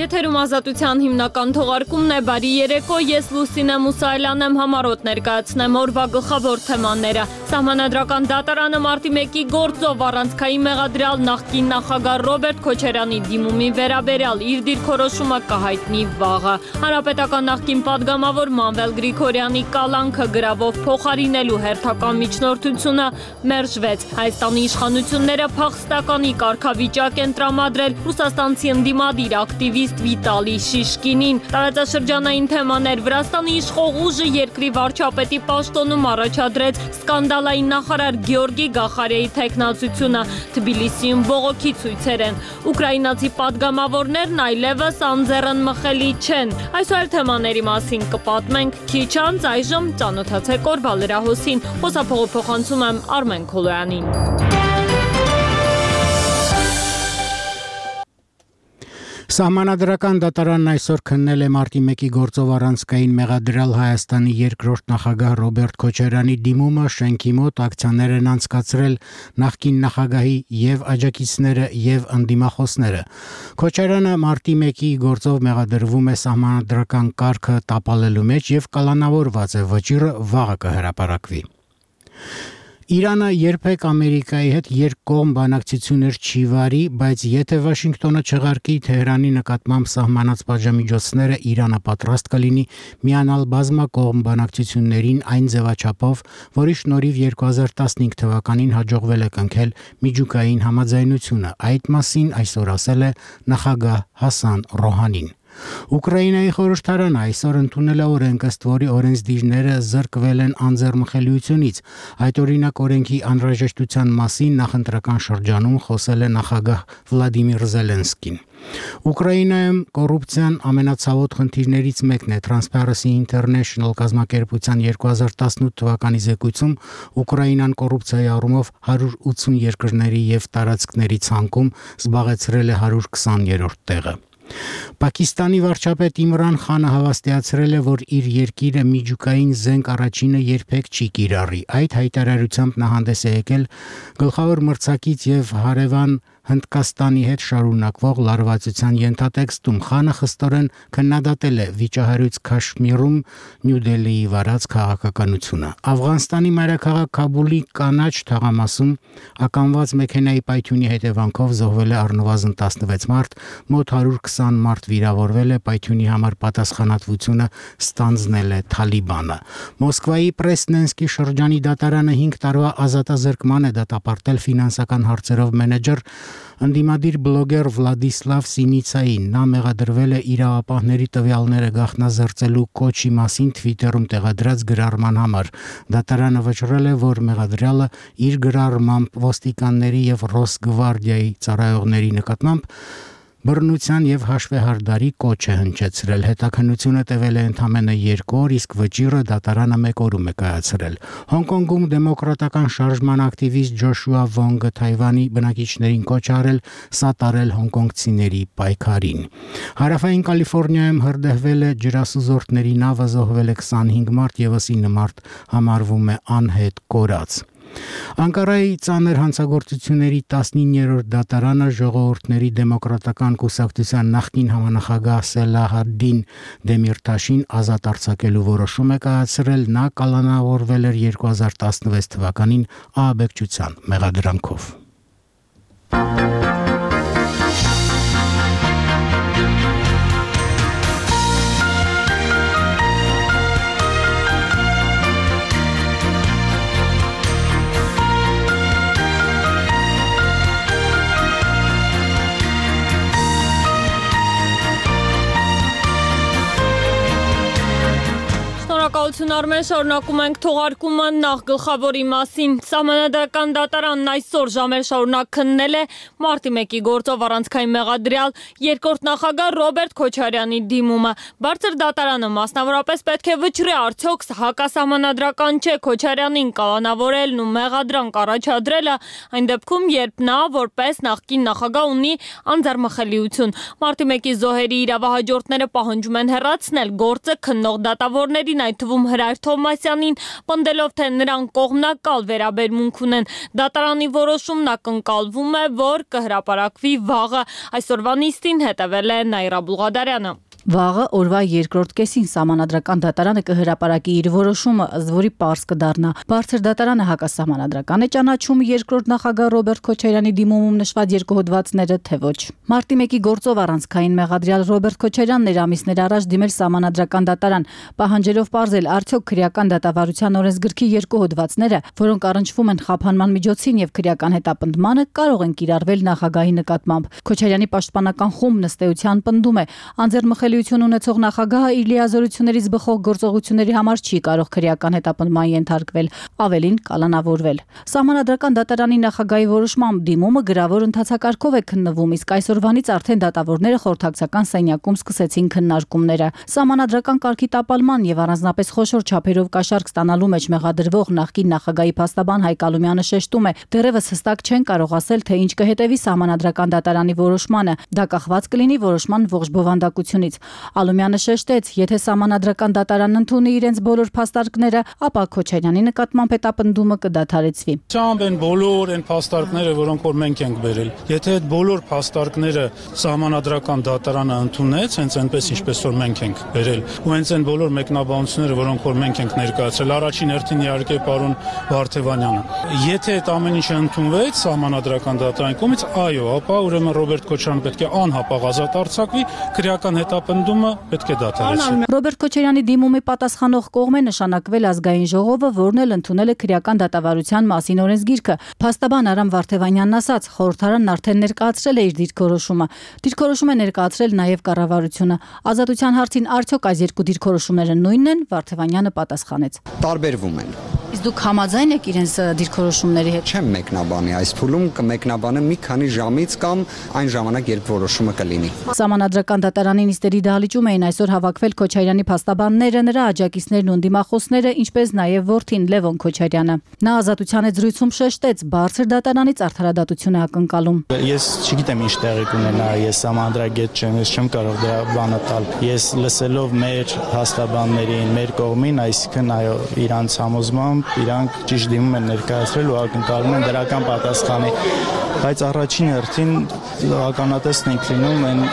Եթերում ազատության հիմնական թողարկումն է, բարի երեկո, ես Լուսինե Մուսայելյանն եմ, համառոտ ներկայացնեմ օրվա գլխավոր թեմաները։ Սահմանադրական դատարանը մարտի 1-ի գործով առանցքային մեղադրյալ նախկին նախագահ Ռոբերտ Քոչարյանի դիմումի վերաբերյալ իր դիրքորոշումը կհայտնի վաղը։ Հանրապետական նախկին պատգամավոր Մանվել Գրիգորյանի կալանքը գրավով փոխարինելու հերթական միջնորդությունը մերժվեց։ Հայաստանի իշխանությունները փախստականի կարգավիճակ են տրամադրել ռուսաստանցի ընդդիմադիր ակտիվիստ Վիտալի Շիշկինին։ Տարածաշրջանային թեմաներ Վրաստանի իշխող ուժը երկրի վարչապետի պաշտոնում առաջադրեց սկանդալային նախարար Գեորգի Գախարյայի թեկնածությունը։ Թբիլիսիում բողոքի ցույցեր են։ Ուկրաինացի պատգամավորներն այլևս անձեռնմխելի չեն։ Այսօր թեմաների մասին կպատմենք քիչ անց, այժմ ծանոթացեք օրվա լրահոսին։ Խոսափողը փոխանցում եմ Արմեն Քոլոյանին։ Սահմանադրական դատարանն այսօր քննել է մարտի 1-ի գործով առանցքային մեղադրյալ Հայաստանի երկրորդ նախագահ Ռոբերտ Քոչարյանի դիմումը շենքի մոտ ակցիաներ են անցկացրել նախկին նախագահի եւ աջակիցները եւ ընդդիմախոսները։ Քոչարյանը մարտի 1-ի գործով մեղադրվում է սահմանադրական կարգը տապալելու մեջ եւ կալանավորված է, վճիռը վաղը կհրապարակվի։ Իրանը երբեք Ամերիկայի հետ երկկողմ բանակցություններ չի վարի, բայց եթե Վաշինգտոնը չեղարկի Թեհրանի նկատմամբ սահմանած պատժամիջոցները, Իրանը պատրաստ կլինի միանալ բազմակողմ բանակցություններին այն ձևաչափով, որի շնորհիվ 2015 թվականին հաջողվել է կնքել միջուկային համաձայնությունը։ Այդ մասին այսօր ասել է նախագահ Հասան Ռոհանին։ Ուկրաինայի խորհրդարանը այսօր ընդունել է օրենք, ըստ որի օրենսդիրները զրկվել են անձեռնմխելիությունից։ Այդ օրինակ օրենքի անհրաժեշտության մասին նախընտրական շրջանում խոսել է նախագահ Վլադիմիր Զելենսկին։ Ուկրաինայում կոռուպցիան ամենացավոտ խնդիրներից մեկն է։ Transparency International կազմակերպության 2018 թվականի զեկույցում Ուկրաինան կոռուպցիայի առումով 180 երկրների եւ տարածքների ցանկում զբաղեցրել է 120-րդ տեղը։ Պակիստանի վարչապետ Իմրան Խանը հավաստիացրել է, որ իր երկիրը միջուկային զենք առաջինը երբեք չի կիրառի։ Այդ հայտարարությամբ նա հանդես է եկել գլխավոր մրցակից եւ հարևան Հնդկաստանի հետ շարունակվող լարվածության ենթատեքստում։ Խանը խստորեն քննադատել է վիճահարույց Քաշմիրում Նյու Դելիի վարած քաղաքականությունը։ Աֆղանստանի մայրաքաղաք Քաբուլի կանաչ թաղամասում ականված մեքենայի պայթյունի հետևանքով զոհվել է առնվազն 16 մարդ, մոտ 120 մարդ վիրավորվել է, պայթյունի համար պատասխանատվությունը ստանձնել է Թալիբանը։ Մոսկվայի Պրեսնենսկի շրջանի դատարանը 5 տարվա ազատազրկման է դատապարտել ֆինանսական հարցերով մենեջեր ընդդիմադիր բլոգեր Վլադիսլավ Սինիցային։ Նա մեղադրվել է իրավապահների տվյալները գաղտնազերծելու կոչի մասին Twitter-ում տեղադրած գրառման համար։ Դատարանը վճռել է, որ մեղադրյալը իր գրառմամբ ոստիկանների եւ Ռոսգվարդիայի ծառայողների նկատմամբ բռնության եւ հաշվեհարդարի կոչ է հնչեցրել։ Հետաքննությունը տևել է ընդամենը 2 օր, իսկ վճիռը դատարանը 1 օրում է կայացրել։ Հոնկոնգում դեմոկրատական շարժման ակտիվիստ Ջոշուա Վոնգը Թայվանի բնակիչներին կոչ արել սատարել հոնկոնգցիների պայքարին։ Հարավային Կալիֆոռնիայում հրդեհվել է ջրասուզորդների նավը, զոհվել է 25 մարդ, եւս 9 մարդ համարվում է անհետ կորած։ Անկարայի ծանր հանցագործությունների 19-րդ դատարանը ժողովուրդների դեմոկրատական կուսակցության նախկին համանախագահ Սելահադդին Դեմիրտաշին ազատ արձակելու որոշում է կայացրել։ Նա կալանավորվել էր 2016 թվականին ահաբեկչության մեղադրանքով։ Շնորհակալություն Արմեն, շարունակում ենք թողարկումը նախ գլխավորի մասին։ Սահմանադրական դատարանն այսօր ժամեր շարունակ քննել է մարտի 1-ի գործով առանցքային մեղադրյալ երկրորդ նախագահ Ռոբերտ Քոչարյանի դիմումը։ Բարձր դատարանը մասնավորապես պետք է վճռի, արդյոք հակասահմանադրական չէ Քոչարյանին կալանավորելն ու մեղադրանք առաջադրելը այն դեպքում, երբ նա որպես նախկին նախագահ ունի անձեռնմխելիություն։ Մարտի 1-ի զոհերի իրավահաջորդները պահանջում են հեռացնել գործը քննող դատավորներին, այդ թվում Հրայր Թովմասյանին, պնդելով, թե նրանք կողմնակալ վերաբերմունք ունեն։ Դատարանի որոշումն ակնկալվում է, որ կհրապարակվի վաղը։ Այսօրվա նիստին հետևել է Նաիրա Բուլղադարյանը։ Վաղը օրվա երկրորդ կեսին Սահմանադրական դատարանը կհրապարակի իր որոշումը, ըստ որի պարզ կդառնա։ Բարձր դատարանը հակասահմանադրական է ճանաչում երկրորդ նախագահ Ռոբերտ Քոչարյանի դիմումում նշված երկու հոդվածները, թե ոչ։ Մարտի 1-ի գործով առանցքային մեղադրյալ Ռոբերտ Քոչարյանն էր ամիսներ առաջ դիմել Սահմանադրական դատարան, պահանջելով պարզել, արդյոք քրեական դատավարության օրենսգրքի երկու հոդվածները, որոնք առնչվում են խափանման միջոցին եւ քրեական հետապնդմանը, կարող են կիրառվել նախագահի նկատմամբ։ Քոչարյանի պաշտպանական խումբն ըստ էության պնդում է, անձեռմխելիություն ունեցող նախագահը իր լիազորություններից բխող գործողությունների համար չի կարող քրեական հետապնդման ենթարկվել, ավելին կալանավորվել։ Սահմանադրական դատարանի նախագահի որոշմամբ դիմումը գրավոր ընթացակարգով է քննվում, իսկ այսօրվանից արդեն դատավորները խորհրդակցական սենյակում սկսեցին քննարկումները։ Սահմանադրական կարգի տապալման եւ առանձնապես խոշոր չափերով կաշառք ստանալու մեջ մեղադրվող նախկին նախագահի փաստաբան Հայկ Ալումյանը շեշտում է, դեռևս հստակ չեն կարող ասել, թե ինչ կհետևի Սահմանադրական դատարանի որոշմանը։ Դա կախված կլինի որոշման ողջ բովանդակությունից։ Ալումյանը շեշտեց, եթե Սահմանադրական դատարանն ընդունի իրենց բոլոր փաստարկները, ապա Քոչարյանի նկատմամբ հետապնդումը կդադարեցվի։ Ճամբ են բոլոր այն փաստարկները, որոնք որ մենք ենք բերել։ Եթե այդ բոլոր փաստարկները Սահմանադրական դատարանը ընդունեց, հենց այնպես ինչպես որ մենք ենք բերել, ու հենց այն բոլոր մեկնաբանությունները, որոնք որ մենք ենք ներկայացրել, առաջին հերթին իհարկե պարոն Վարդևանյանը։ Եթե այդ ամեն ինչը ընդունվեց Սահմանադրական դատարանի կողմից, այո, ապա ուրեմն Ռոբերտ Քոչարյանը պետք է անհապաղ ազատ արձակվի, քրեական հետապնդումը պետք է դադարեցվի։ Ռոբերտ Քոչարյանի դիմումի պատասխանող կողմ է նշանակվել Ազգային ժողովը, որն էլ ընդունել է քրեական դատավարության մասին օրենսգիրքը։ Փաստաբան Արամ Վարդևանյանն ասաց, խորհրդարանն արդեն ներկայացրել է իր դիրքորոշումը։ Դիրքորոշում է ներկայացրել նաև կառավարությունը։ Ազատության հարցին արդյոք այս երկու դիրքորոշումները նույնն են, Վարդևանյանը պատասխանեց։ Տարբերվում են։ Իսկ դուք համաձայն եք իրենց դիրքորոշումների հետ։ Չեմ մեկնաբանի այս փուլում կմեկնաբանը մի քանի ժամից կամ այն ժամանակ, երբ որոշումը կլինի։ Սահմանադրական դատարանի նիստերի դահլիճում էին այսօր հավաքվել Քոչարյանի փաստաբանները, նրա աջակիցներն ու դիմախոսները, ինչպես նաև որդին Լևոն Քոչարյանը։ Նա ազատության հետ զրույցում շեշտեց, բարձր դատարանից արդարադատություն է ակնկալում։ Ես չգիտեմ ինչ տեղի կունենա, ես համանդրագետ չեմ, ես չեմ կարող դրա բանը տալ։ Ես լսելով մեր փաստաբաններին, մեր կողմին, այսինքն այո, իրանց համոզմամբ իրանք ճիշտ դիմում են ներկայացրել ու ակնկալում են դրական պատասխանի, բայց առաջին հերթին ականատեսն ենք լինում այն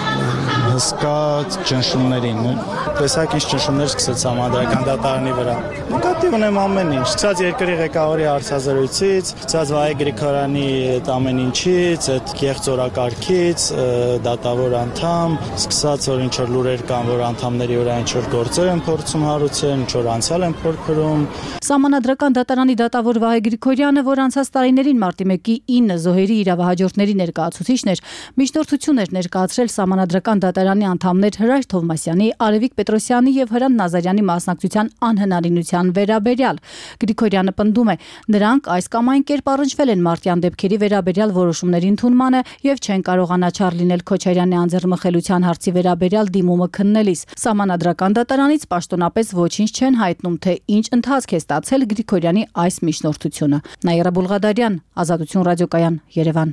հսկա ճնշումներին։ Տեսակ ինչ ճնշումներ սկսեց Սահմանադրական դատարանի վրա։ Նկատի ունեմ ամեն ինչ, սկսած երկրի ղեկավարի հարցազրույցից, սկսած Վահե Գրիգորյանի այդ ամեն ինչից, այդ կեղծ օրակարգից, դատավոր անդամ, սկսած որ ինչ որ լուրեր կան, որ անդամների վրա ինչ որ գործեր են փորձում հարուցել, ինչ որ անցյալ են փորփրում։ Սահմանադրական դատարանի դատավոր Վահե Գրիգորյանը, որ անցած տարիներին մարտի 1-ի 9 զոհերի իրավահաջորդների ներկայացուցիչն էր, միջնորդություն էր ներկայացրել Սահմանադրական դատարանի անդամներ Հրայր Թովմասյանի, Արևիկ Պետրոսյանի եւ Հրանտ Նազարյանի մասնակցության անհնարինության վերաբերյալ։ Գրիգորյանը պնդում է, նրանք այս կամ այն կերպ առնչվել են մարտյան դեպքերի վերաբերյալ որոշումների ընդունմանը եւ չեն կարող անաչառ լինել Քոչարյանի անձեռմխելիության հարցի վերաբերյալ դիմումը քննելիս։ Սահմանադրական դատարանից պաշտոնապես ոչինչ չեն հայտնում, թե ինչ ընթացք է ստացել Գրիգորյանի այս միջնորդությունը։ Նաիրա Բուլղադարյան, Ազատություն ռադիոկայան, Երևան։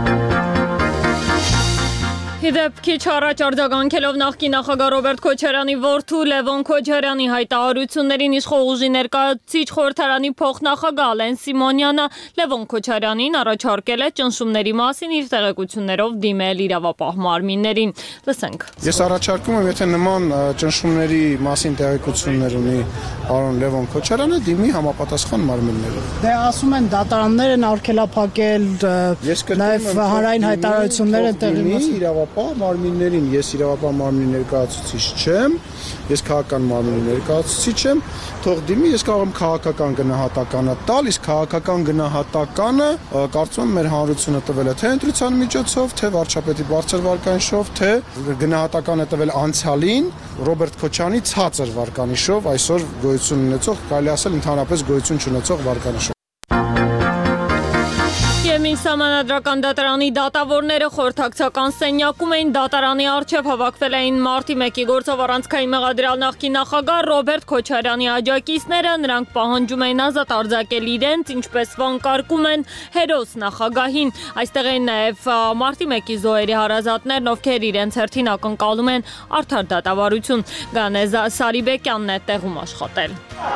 Իդեպ քիչ առաջ արձագանքելով նախկին նախագահ Ռոբերտ Քոչարյանի որդու Լևոն Քոչարյանի հայտարարություններին իշխող ուժի ներկայացուցիչ խորհրդարանի փոխնախագահ Ալեն Սիմոնյանը Լևոն Քոչարյանին առաջարկել է ճնշումների մասին իր տեղեկություններով դիմել իրավապահ մարմիններին։ Լսենք։ Ես առաջարկում եմ, եթե նման ճնշումների մասին տեղեկություններ ունի պարոն Լևոն Քոչարյանը, դիմի համապատասխան մարմիններին։ Դե ասում են դատարաններ են արգելափակել, նաև հանրային հայտարարություններ են տեղի ունեցել։ Մարմիններին, ես իրավապահ մարմնի ներկայացուցիչ չեմ, ես քաղաքական մարմնի ներկայացուցիչ եմ, թող դիմի, ես կարող եմ քաղաքական գնահատականը տալ, իսկ քաղաքական գնահատականը կարծում եմ մեր հանրությունը տվել է թե ընտրության միջոցով, թե վարչապետի բարձր վարկանիշով, թե գնահատականը տվել անցյալին Ռոբերտ Քոչարյանի ցածր վարկանիշով, այսօր գոյություն ունեցող, կարելի ասել ընդհանրապես գոյություն չունեցող վարկանիշով։ Երևանի Սահմանադրական դատարանի դատավորները խորհրդակցական սենյակում էին դատարանի առջև հավաքվել էին մարտի 1-ի գործով առանցքային մեղադրյալ նախկին նախագահ Ռոբերտ Քոչարյանի աջակիցները, նրանք պահանջում էին ազատ արձակել իրենց, ինչպես վանկարկում են հերոս նախագահին։ Այստեղ են նաև մարտի 1-ի զոհերի հարազատներն, ովքեր իրենց հերթին ակնկալում են արդար դատավարություն։ Գանեզ Սարիբեկյանն է տեղում աշխատել։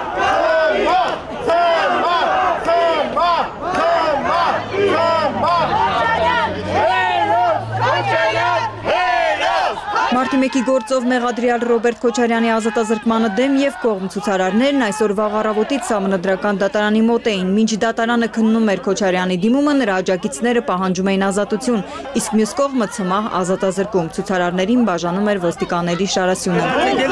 Մարտի 1-ի գործով մեղադրյալ Ռոբերտ Քոչարյանի ազատազրկմանը դեմ եւ կողմ ցուցարարներն այսօր վաղ առավոտից Սահմանադրական դատարանի մոտ էին։ Մինչ դատարանը քննում էր Քոչարյանի դիմումը, նրա աջակիցները պահանջում էին ազատություն, իսկ մյուս կողմը ցմահ ազատազրկում։ Ցուցարարներին բաժանում էր ոստիկանների շարասյունը։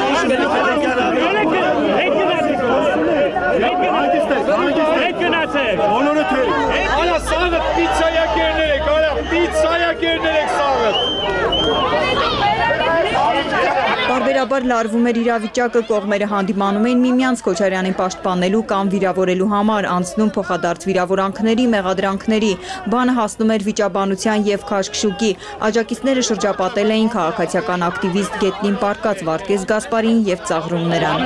Բարբերաբար լարվում էր իրավիճակը, կողմերը հանդիմանում էին միմյանց Քոչարյանին պաշտպանելու կամ վիրավորելու համար, անցնում փոխադարձ վիրավորանքների, մեղադրանքների, բանը հասնում էր վիճաբանության եւ քաշքշուկի։ Աջակիցները շրջապատել էին քաղաքացիական ակտիվիստ Գետնին պարկած Վարդգես Գասպարին եւ ծաղրում նրան։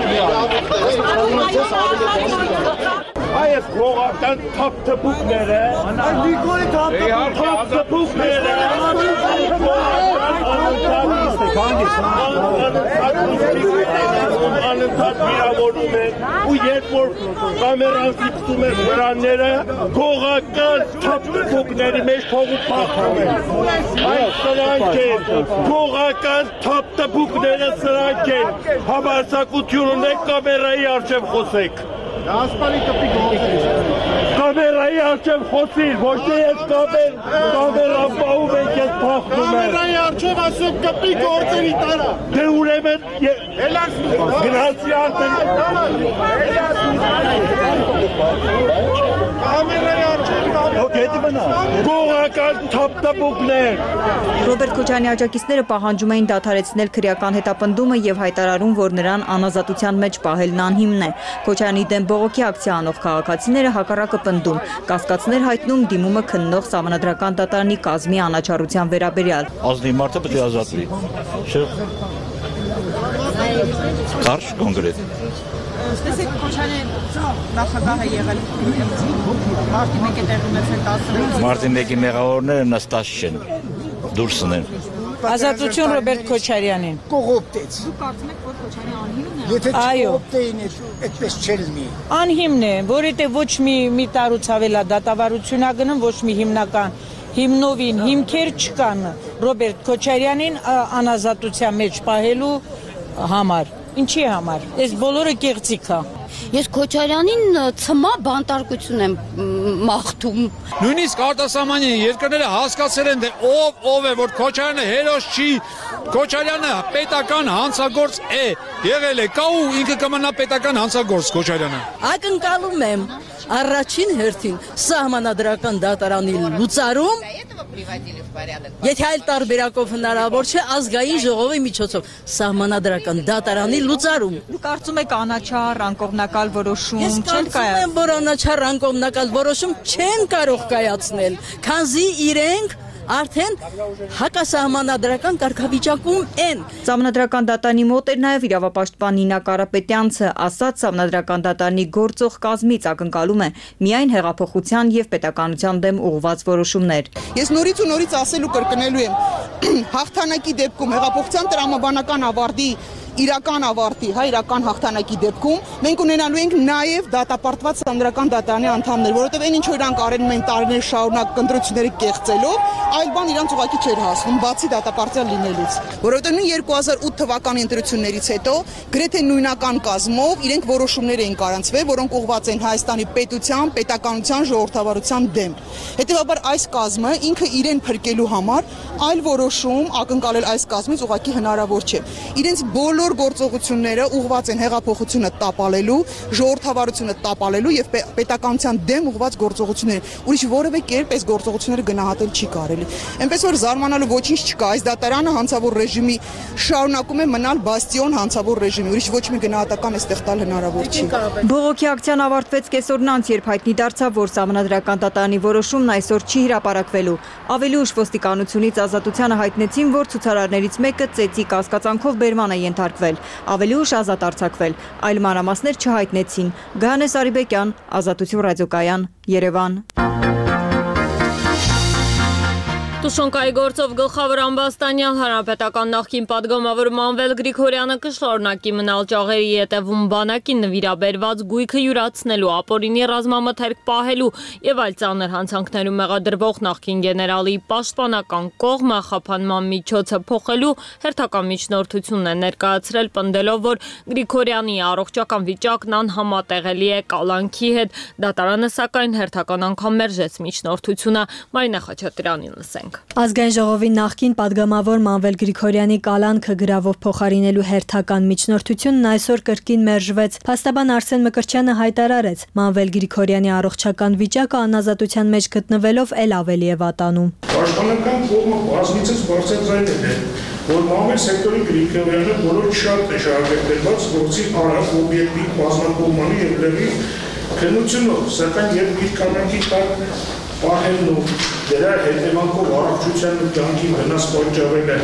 Այս փողական թափթփուկները, Նիկոլի թափթփուկները, անընդհատ վիրավորում են ու երբ որ կամերան ֆիքսում են վրանները, փողական թափթփուկների մեջ փողը փախում են։ Այս սրանք են, փողական թափթփուկները սրանք են, համարձակություն ունեք կամերայի առջև խոսեք։ Ասպարի կպի կամերայի առջև խոսիր, ոչ թե ես կամերան պահում ենք ես փախնում եմ։ Կամերայի առջև ասում կպի գործերի տարա։ Դե ուրեմն գնացի արդեն։ Կամերայի Գողական թափթփուկներ։ Ռոբերտ Քոչարյանի աջակիցները պահանջում էին դադարեցնել քրեական հետապնդումը եւ հայտարարում, որ նրան անազատության մեջ պահելն անհիմն է։ Քոչարյանի դեմ բողոքի ակցիա անող քաղաքացիները հակառակը պնդում, կասկածներ հայտնում դիմումը քննող Սահմանադրական դատարանի կազմի անաչառության վերաբերյալ։ Ազնիվ մարդը պետք է ազատվի։ Կարճ կոնկրետ։ Տեսեք Քոչարյանը նախագահ է եղել մարտի 1-ի տեղի ունեցել 10 Մարտի 1-ի մեղավորները նստած չեն, դուրսն են։ Ազատություն Ռոբերտ Քոչարյանին։ Կողոպտեց։ Դուք կարծում եք, որ Քոչարյանը անհիմն է։ Եթե չկողոպտեին, այդպես չէր լինի։ Անհիմն է, որովհետև ոչ մի տարուց ավել է դատավարություն ա գնում, ոչ մի հիմնական հիմնովին հիմքեր չկան Ռոբերտ Քոչարյանին անազատության մեջ պահելու համար։ Ինչի համար։ Այս բոլորը կեղծիք է։ Ես Քոչարյանին ցմա բանտարկություն եմ մաղթում։ Նույնիսկ արտասահմանի երկրները հասկացել են, թե ով է, որ Քոչարյանը հերոս չի, Քոչարյանը պետական հանցագործ է, եղել է, կա ու ինքը կմնա պետական հանցագործ Քոչարյանը։ Ակնկալում եմ առաջին հերթին Սահմանադրական դատարանի լուծարում, եթե այլ տարբերակով հնարավոր չէ, ազգային ժողովի միջոցով Սահմանադրական դատարանի լուծարում։ Դուք կարծում եք անաչառ, անկողմնակալ որոշում չեն կայացնել։ Ես կարծում եմ, որ անաչառ, անկողմնակալ որոշում չեն կարող կայացնել, քանզի իրենք արդեն հակասահմանադրական կարգավիճակում են։ Սահմանադրական դատարանի մոտ էր նաև իրավապաշտպան Նինա Կարապետյանցը, ասաց Սահմանադրական դատարանի գործող կազմից ակնկալում է միայն հեղափոխության եւ պետականության դեմ ուղղված որոշումներ։ Ես նորից ու նորից ասելու կրկնելու եմ հաղթանակի դեպքում հեղափոխության տրամաբանական ավարտի իրական ավարտի, իրական հաղթանակի դեպքում մենք ունենալու ենք նաև դատապարտված Սահմանադրական դատարանի անդամներ, որովհետև այն ինչ որ իրանք արել են տարիներ շարունակ ընտրությունների կեղծելով, այլ բան իրանք ուղղակի չէր հասնում, բացի դատապարտյալ լինելուց։ Որովհետև նույն 2008 թվականի ընտրություններից հետո գրեթե նույնական կազմով իրենք որոշումներ էին կայացվել, որոնք ուղղված են Հայաստանի պետության, պետականության, ժողովրդավարության դեմ։ Հետևաբար այս կազմը ինքը իրեն փրկելու համար այլ որոշում ակնկալել այս կազմից ուղղակի հնարավոր չէ։ Իրենց բոլոր բոլոր գործողությունները ուղղված են հեղափոխությունը տապալելու, ժողովրդավարությունը տապալելու եւ պետականության դեմ ուղղված գործողություններ։ Ուրիշ որևէ կերպ այս գործողությունները գնահատել չի կարելի։ Այնպես որ զարմանալու ոչինչ չկա, այս դատարանը հանցավոր ռեժիմի շարունակում է մնալ բաստիոն հանցավոր ռեժիմի, ուրիշ ոչ մի գնահատական այստեղ տալ հնարավոր չի։ Բողոքի ակցիան ավարտվեց կեսօրն անց, երբ հայտնի դարձավ, որ Սահմանադրական դատարանի որոշումն այսօր չի հրապարակվելու։ Ավելի ուշ ոստիկանությունից Ազատությանը հայտնեցին, որ ցուցարարներից մեկը ծեծի կասկածանքով բերման է ենթարկվել, ավելի ուշ ազատ արձակվել, այլ մանրամասներ չհայտնեցին։ Գահանե Սարիբեկյան, Ազատություն ռադիոկայան, Երևան։ Տուշոնկայի գործով գլխավոր ամբաստանյալ հանրապետական նախկին պատգամավոր Մանվել Գրիգորյանը կշարունակի մնալ ճաղերի ետևում բանակին նվիրաբերված գույքը յուրացնելու, ապօրինի ռազմամթերք պահելու եւ այլ ծանր հանցանքներում մեղադրվող նախկին գեներալի պաշտպանական կողմը խափանման միջոցը փոխելու հերթական միջնորդությունն է ներկայացրել, պնդելով, որ Գրիգորյանի առողջական վիճակն անհամատեղելի է կալանքի հետ։ Դատարանը սակայն հերթական անգամ մերժեց միջնորդությունը։ Մարինա Խաչատրյանին լսենք։ Ազգային ժողովի նախկին պատգամավոր Մանվել Գրիգորյանի կալանքը գրավով փոխարինելու հերթական միջնորդությունն այսօր կրկին մերժվեց։ Փաստաբան Արսեն Մկրտչյանը հայտարարեց, Մանվել Գրիգորյանի առողջական վիճակը անազատության մեջ գտնվելով էլ ավելի է վատանում։ Պաշտպանական կողմը բազմիցս բարձրաձայնել է, որ Մանվել սեկտորի Գրիգորյանը բոլոր շատ է շարունակված գործի արագ օբյեկտիվ բազմակողմանի եւ լրի քննությունով, սակայն երբ իր կամքի տակ պահելն ու դրա հետևանքով առողջության ու կյանքի վնաս պատճառել է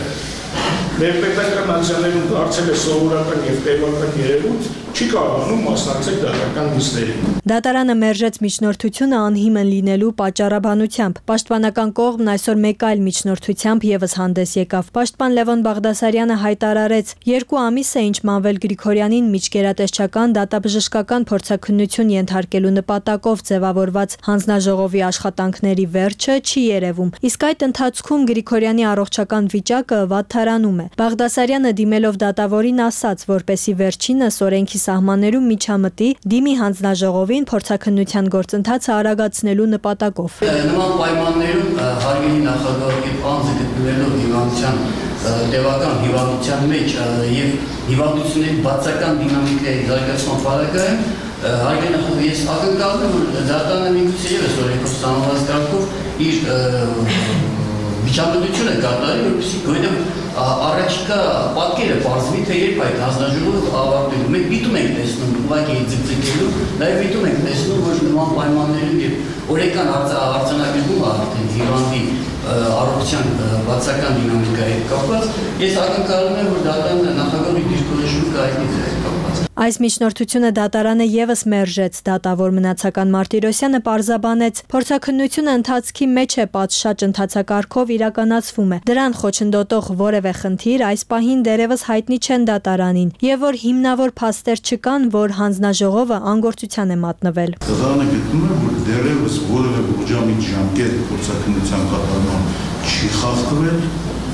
մեր պետական ակցիաներում դարձել է սովորական եւ տևական երևույթ, չի կարողանում մասնակցել դատական նիստերին։ Դատարանը մերժեց միջնորդությունը անհիմն լինելու պատճառաբանությամբ։ Պաշտպանական կողմն այսօր մեկ այլ միջնորդությամբ եւս հանդես եկավ։ Պաշտպան Լևոն Բաղդասարյանը հայտարարեց. 2 ամիս է ինչ Մանվել Գրիգորյանին միջկերատեսչական դատաբժշկական փորձաքննություն ենթարկելու նպատակով ձևավորված հանձնաժողովի աշխատանքների վերջը չի երևում։ Իսկ այդ ընթացքում Գրիգորյանի առողջական վիճակը վատթարանում է։ Բաղդասարյանը դիմելով դատավորին ասաց, որպեսի վերջինս օրենքի սահմաններում միջամտի, դիմի հանձնաժողովին փորձաքննության գործընթացը արագացնելու նպատակով։ Նման պայմաններում հարգելի նախագահի անձը գտնվելով հիվանդության տևական հիվանդության մեջ եւ հիվանդությունների բացական դինամիկայի զարգացման պարագայում հարգելի նախագահ, ես ակնկալում եմ, որ դատարանը միգուցե եւս օրենքով ստանալված կարգով իր միջամտությունը կատարի, որպեսզի գույնը առաջիկա պատկերը պարզվի, թե երբ այդ հանձնաժողովը ավարտվելու։ Մենք միտում ենք տեսնում, ուղղակի ձգձգելու, նաև միտում ենք տեսնում, որ նման պայմաններում երբ օրենքան արձանագրվում արդեն հիվանդի առողջության բացական դինամիկայի հետ կապված, ես ակնկալում եմ, որ դատարանը նախագահի դիրքորոշումը կայացնի այդ կապված։ Այս միջնորդությունը դատարանը եւս մերժեց։ Դատավոր Մնացական Մարտիրոսյանը պարզաբանեց, փորձաքննությունը ընթացքի մեջ է, պատշաճ ընթացակարգով իրականացվում է։ Դրան խոչընդոտող որևէ խնդիր այս պահին դեռևս հայտնի չեն դատարանին, եւ որ հիմնավոր փաստեր չկան, որ հանձնաժողովը անգործության է մատնվել։ Դատարանը գտնում է, որ դեռևս որևէ ողջամիտ ժամկետ փորձաքննության կատարման չի խախտվել,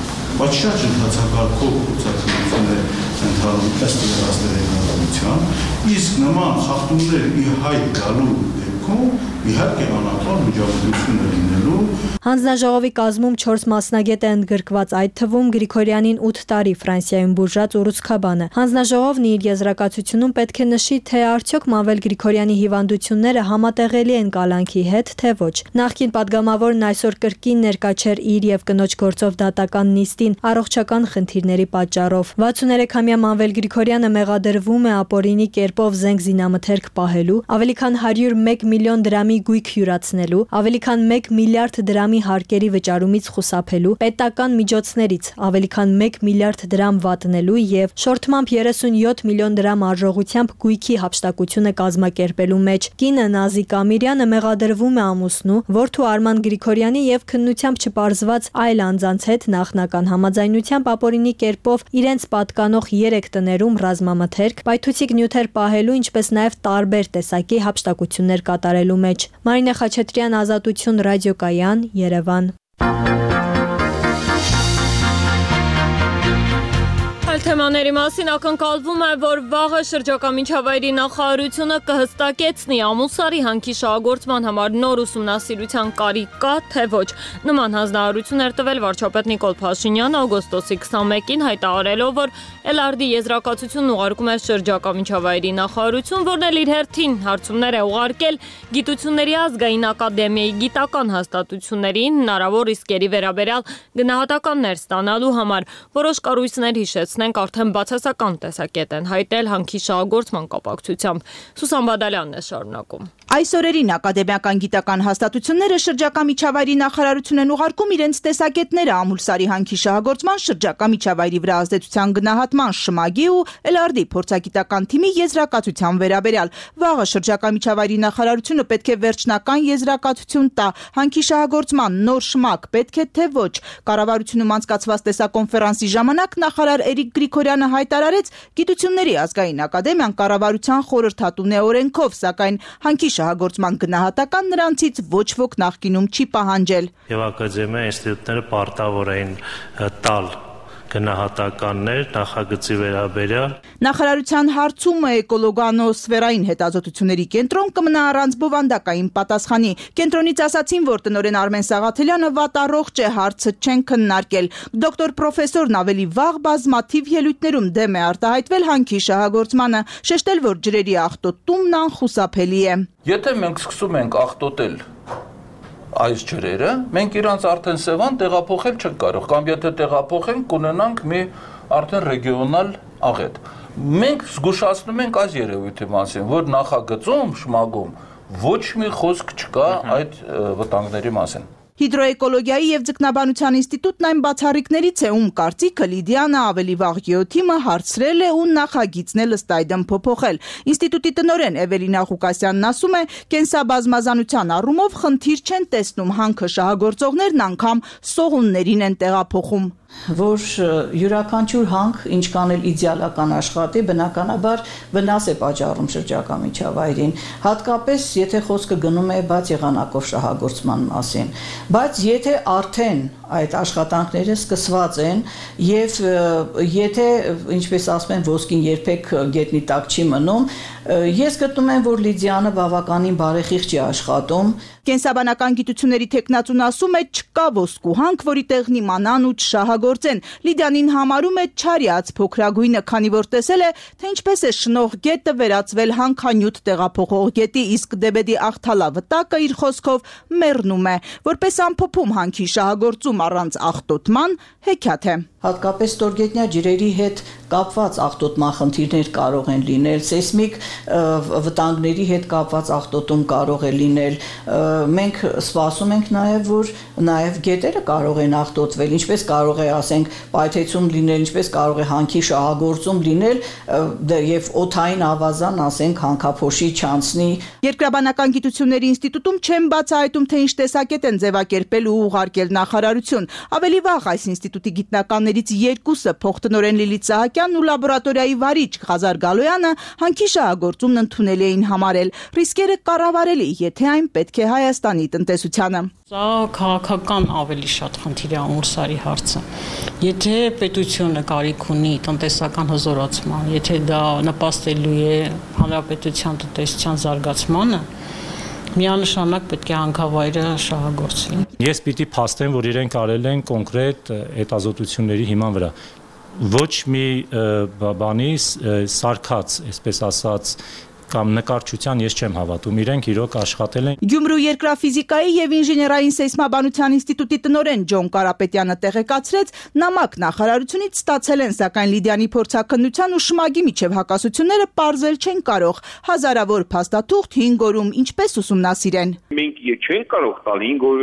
պատշաճ ընթացակարգով փորձաքննություն է ընթանում ըստ լրացնելու իսկ նման խախտումներ ի հայտ գալու դեպքում իհարկե անապահով միջամտություն է լինելու։ Հանձնաժողովի կազմում 4 մասնագետ է ընդգրկված, այդ թվում Գրիգորյանին 8 տարի Ֆրանսիայում բուժած ուռուցքաբանը։ Հանձնաժողովն իր եզրակացությունում պետք է նշի, թե արդյոք Մանվել Գրիգորյանի հիվանդությունները համատեղելի են կալանքի հետ, թե ոչ։ Նախկին պատգամավորն այսօր կրկին ներկա չէր իր եւ կնոջ գործով դատական նիստին առողջական խնդիրների պատճառով։ 63-ամյա Մանվել Գրիգորյանը մեղադրվում է ապօրինի կերպով զենք զինամթերք պահելու, ավելի քան 101 միլիոն դրամի գույք յուրացնելու, ավելի քան 1 միլիարդ դրամի հարկերի վճարումից խուսափելու, պետական միջոցներից ավելի քան 1 միլիարդ դրամ վատնելու եւ շորթմամբ 37 միլիոն դրամ արժողությամբ գույքի հափշտակությունը կազմակերպելու մեջ։ Կինը Նազիկ Ամիրյանը մեղադրվում է ամուսնու, որդու Արման Գրիգորյանի եւ քննությամբ չպարզված այլ անձանց հետ նախնական համաձայնությամբ ապօրինի կերպով իրենց պատկանող 3 տներում ռազմամթերք, պայթուցիկ նյութեր պահելու, ինչպես նաեւ տարբեր տեսակի հափշտակություններ կատարելու մեջ։ Մարինա Խաչատրյան, Ազատություն ռադիոկայան, Երևան։ թեմաների մասին ակնկալվում է, որ վաղը շրջակա միջավայրի նախարարությունը կհստակեցնի Ամուլսարի հանքի շահագործման համար նոր ուսումնասիրության կարիք կա, թե ոչ։ Նման հանձնարարություն էր տվել վարչապետ Նիկոլ Փաշինյանը օգոստոսի 21-ին, հայտարարելով, որ LRD եզրակացությունն ուղարկում է շրջակա միջավայրի նախարարություն, որն էլ իր հերթին հարցումներ է ուղարկել Գիտությունների ազգային ակադեմիայի գիտական հաստատություններին հնարավոր ռիսկերի վերաբերյալ գնահատականներ ստանալու համար, որոշ կառույցներ հիշեցնենք արդեն բացասական տեսակետ են հայտել հանքի շահագործման կապակցությամբ։ Սուսան Բադալյանն է շարունակում։ Այս օրերին ակադեմիական գիտական հաստատությունները շրջակա միջավայրի նախարարություն են ուղարկում իրենց տեսակետները Ամուլսարի հանքի շահագործման շրջակա միջավայրի վրա ազդեցության գնահատման շմագի ու LRD փորձագիտական թիմի եզրակացության վերաբերյալ։ Վաղը շրջակա միջավայրի նախարարությունը պետք է վերջնական եզրակացություն տա հանքի շահագործման նոր շմակ պետք է թե ոչ։ Կառավարությունում անցկացված տեսակոնֆերանսի ժամանակ նախարար Էրիկ Գրիգորյանը հայտարարեց Գիտությունների ազգային ակադեմիան կառավարության խորհրդատուն է օրենքով, սակայն հանքի շահագործման գնահատական նրանցից ոչ ոք նախկինում չի պահանջել։ Եվ ակադեմիա ինստիտուտները պարտավոր էին տալ գնահատականներ նախագծի վերաբերյալ։ Նախարարության հարցումը էկոլոգանոսֆերային հետազոտությունների կենտրոն կմնա առանց բովանդակային պատասխանի։ Կենտրոնից ասացին, որ տնօրեն Արմեն Սաղաթելյանը վատառողջ է, հարցը չեն քննարկել։ Դոկտոր պրոֆեսորն ավելի վաղ բազմաթիվ ելույթներում դեմ է արտահայտվել հանքի շահագործմանը, շեշտել, որ ջրերի աղտոտումն անխուսափելի է։ Եթե մենք սկսում ենք աղտոտել այս ջրերը, մենք իրանց արդեն սևան տեղափոխել չենք կարող, կամ եթե տեղափոխենք, կունենանք մի արդեն ռեգիոնալ աղետ։ Մենք զգուշացնում ենք այս երևույթի մասին, որ նախագծում, շմագում ոչ մի խոսք չկա այդ վտանգների մասին։ Հիդրոէկոլոգիայի և ձկնաբանության ինստիտուտն այն բացառիկներից է, ում կարծիքը Լիդիանը ավելի վաղ գեոթիմը հարցրել է ու նախագիծն է ըստ այդմ փոփոխել։ Ինստիտուտի տնօրեն Էվելինա Ղուկասյանն ասում է, կենսաբազմազանության առումով խնդիր չեն տեսնում, հանքը շահագործողներն անգամ սողուններին են տեղափոխում։ Որ յուրաքանչյուր հանք ինչքան էլ իդեալական աշխատի, բնականաբար վնաս է պատճառում շրջակա միջավայրին, հատկապես եթե խոսքը գնում է բաց եղանակով շահագործման մասին, բայց եթե արդեն այդ աշխատանքները սկսված են եւ եթե ինչպես ասում են ոսկին երբեք գետնի տակ չի մնում, ես գտնում եմ, որ Լիդիանը բավականին բարեխիղճ է աշխատում։ Կենսաբանական գիտությունների թեկնածուն ասում է, չկա ոսկու հանք, որի տեղն իմանան ու չշահագործեն։ Լիդիանին համարում է չարյաց փոքրագույնը, քանի որ տեսել է, թե ինչպես է շնող գետը վերածվել հանքանյութ տեղափոխող գետի, իսկ Դեբեդի աղթալա վտակը իր խոսքով մեռնում է, որպես ամփոփում հանքի շահագործում առանց աղտոտման հեքիաթ է։ Հատկապես ստորգետնյա ջրերի հետ կապված աղտոտման խնդիրներ կարող են լինել, սեյսմիկ վտանգների հետ կապված աղտոտում կարող է լինել։ Մենք սպասում ենք նաև, որ նաև գետերը կարող են աղտոտվել, ինչպես կարող է, ասենք, պայթեցում լինել, ինչպես կարող է հանքի շահագործում լինել եւ օդային ավազան, ասենք, հանքափոշի չանցնի։ Երկրաբանական գիտությունների ինստիտուտում չեն բացահայտում, թե ինչ տեսակետ են ձևակերպել ու ուղարկել նախարարություն։ Ավելի վաղ այս ինստիտուտի գիտնականներից երկուսը փոխտնօրեն Լիլիթ Սահակյանն ու լաբորատորիայի վարիչ Ղազար Գալոյանը հանքի շահագործումն ընդունել էին համարել։ Ռիսկերը կառավարելի, եթե այն պետք է Հայաստանի տնտեսությանը։ Սա քաղաքական ավելի շատ խնդիր է Ամուլսարի հարցը։ Եթե պետությունը կարիք ունի տնտեսական հզորացման, եթե դա նպաստելու է հանրապետության տնտեսության զարգացմանը, միանշանակ պետք է հանքավայրը շահագործվի։ Ես պիտի փաստեմ, որ իրենք արել են կոնկրետ հետազոտությունների հիման վրա։ Ոչ մի բանի սարքած, այսպես ասած, կամ նկարչության ես չեմ հավատում, իրենք իրոք աշխատել են։ Գյումրու երկրաֆիզիկայի եւ ինժեներային սեյսմաբանության ինստիտուտի տնօրեն Ջոն Կարապետյանը տեղեկացրեց, նամակ նախարարությունից ստացել են, սակայն Լիդիանի փորձաքննության ու շմագի միջև հակասությունները պարզել չեն կարող։ Հազարավոր փաստաթուղթ 5 օրում ինչպես ուսումնասիրեն։ Մենք չենք կարող տալ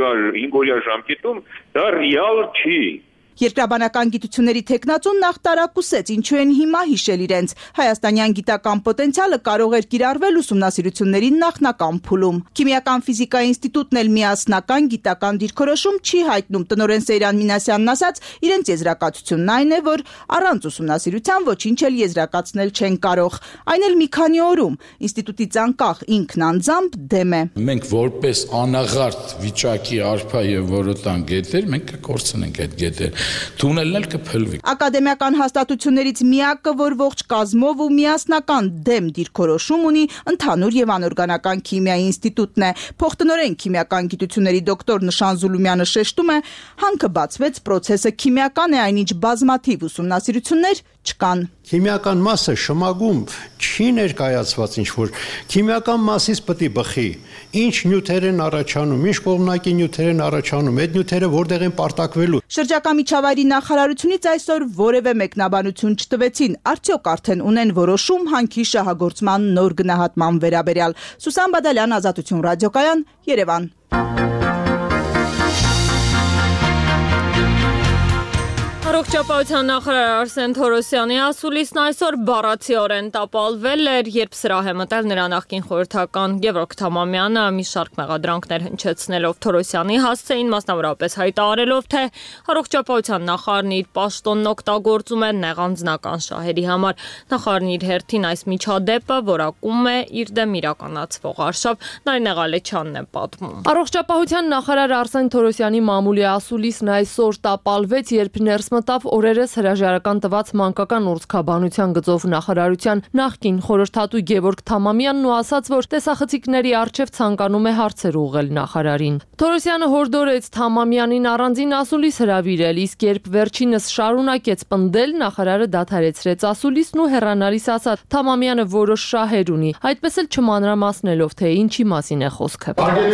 5 օրյա ժամկետում, դա ռեալ չի։ Երկրաբանական գիտությունների թեկնածուն նախ տարակուսեց, ինչու են հիմա հիշել իրենց։ Հայաստանյան գիտական պոտենցիալը կարող էր կիրառվել ուսումնասիրությունների նախնական փուլում։ Քիմիական ֆիզիկայի ինստիտուտն էլ միասնական գիտական դիրքորոշում չի հայտնում։ Տնօրեն Սեյրան Մինասյանն ասաց, իրենց եզրակացությունն այն է, որ առանց ուսումնասիրության ոչինչ էլ եզրակացնել չեն կարող։ Այն էլ մի քանի օրում։ Ինստիտուտից անկախ ինքն անձամբ դեմ է։ Մենք որպես անաղարտ վիճակի արփա եւ որոտան գետեր մենք կկորցնենք այդ գետեր։ Թունելն էլ կփլվի։ Ակադեմիական հաստատություններից միակը, որ ողջ կազմով ու միասնական դեմ դիրքորոշում ունի, ընդհանուր եւ անօրգանական քիմիայի ինստիտուտն է։ Փոխտնօրեն քիմիական գիտությունների դոկտոր Նշան Զուլումյանը շեշտում է, հանքը բացվեց, պրոցեսը քիմիական է, այնինչ բազմաթիվ ուսումնասիրություններ չկան։ Քիմիական մասը շմագում չի ներկայացված ինչ-որ քիմիական մասից պետք է բխի, ինչ նյութեր են առաջանում, ինչ կողմնակի նյութեր են առաջանում, այդ նյութերը որտեղ են պարտակվելու։ Շրջակա միջավայրի նախարարությունից այսօր որևէ մեկնաբանություն չտվեցին, արդյոք արդեն ունեն որոշում հանքի շահագործման նոր գնահատման վերաբերյալ։ Սուսան Բադալյան, Ազատություն ռադիոկայան, Երևան։ Առողջապահության նախարար Արսեն Թորոսյանի ասուլիսն այսօր բառացիորեն տապալվել էր, երբ սրահ է մտել նրա նախկին խորհրդական Գևորգ Թամամյանը մի շարք մեղադրանքներ հնչեցնելով Թորոսյանի հասցեին, մասնավորապես հայտարարելով, թե առողջապահության նախարարն իր պաշտոնն օգտագործում է նեղանձնական շահերի համար։ Նախարարն իր հերթին այս միջադեպը որակում է իր դեմ իրականացվող արշավ։ Նարինե Ղալեչյանն է պատմում։ Առողջապահության նախարար Արսեն Թորոսյանի մամուլի ասուլիսն այսօր տապալվեց, երբ ներս մտավ օրերս հրաժարական տված մանկական ուրցքաբանության գծով նախարարության նախկին խորհրդատու Գևորգ Թամամյանն ու ասաց, որ տեսախցիկների առջև ցանկանում է հարցեր ուղղել նախարարին։ Թորոսյանը հորդորեց Թամամյանին առանձին ասուլիս հրավիրել, իսկ երբ վերջինս շարունակեց պնդել, նախարարը դադարեցրեց ասուլիսն ու հեռանալիս ասաց. Թամամյանը որոշ շահեր ունի, այդպես էլ չմանրամասնելով, թե ինչի մասին է խոսքը։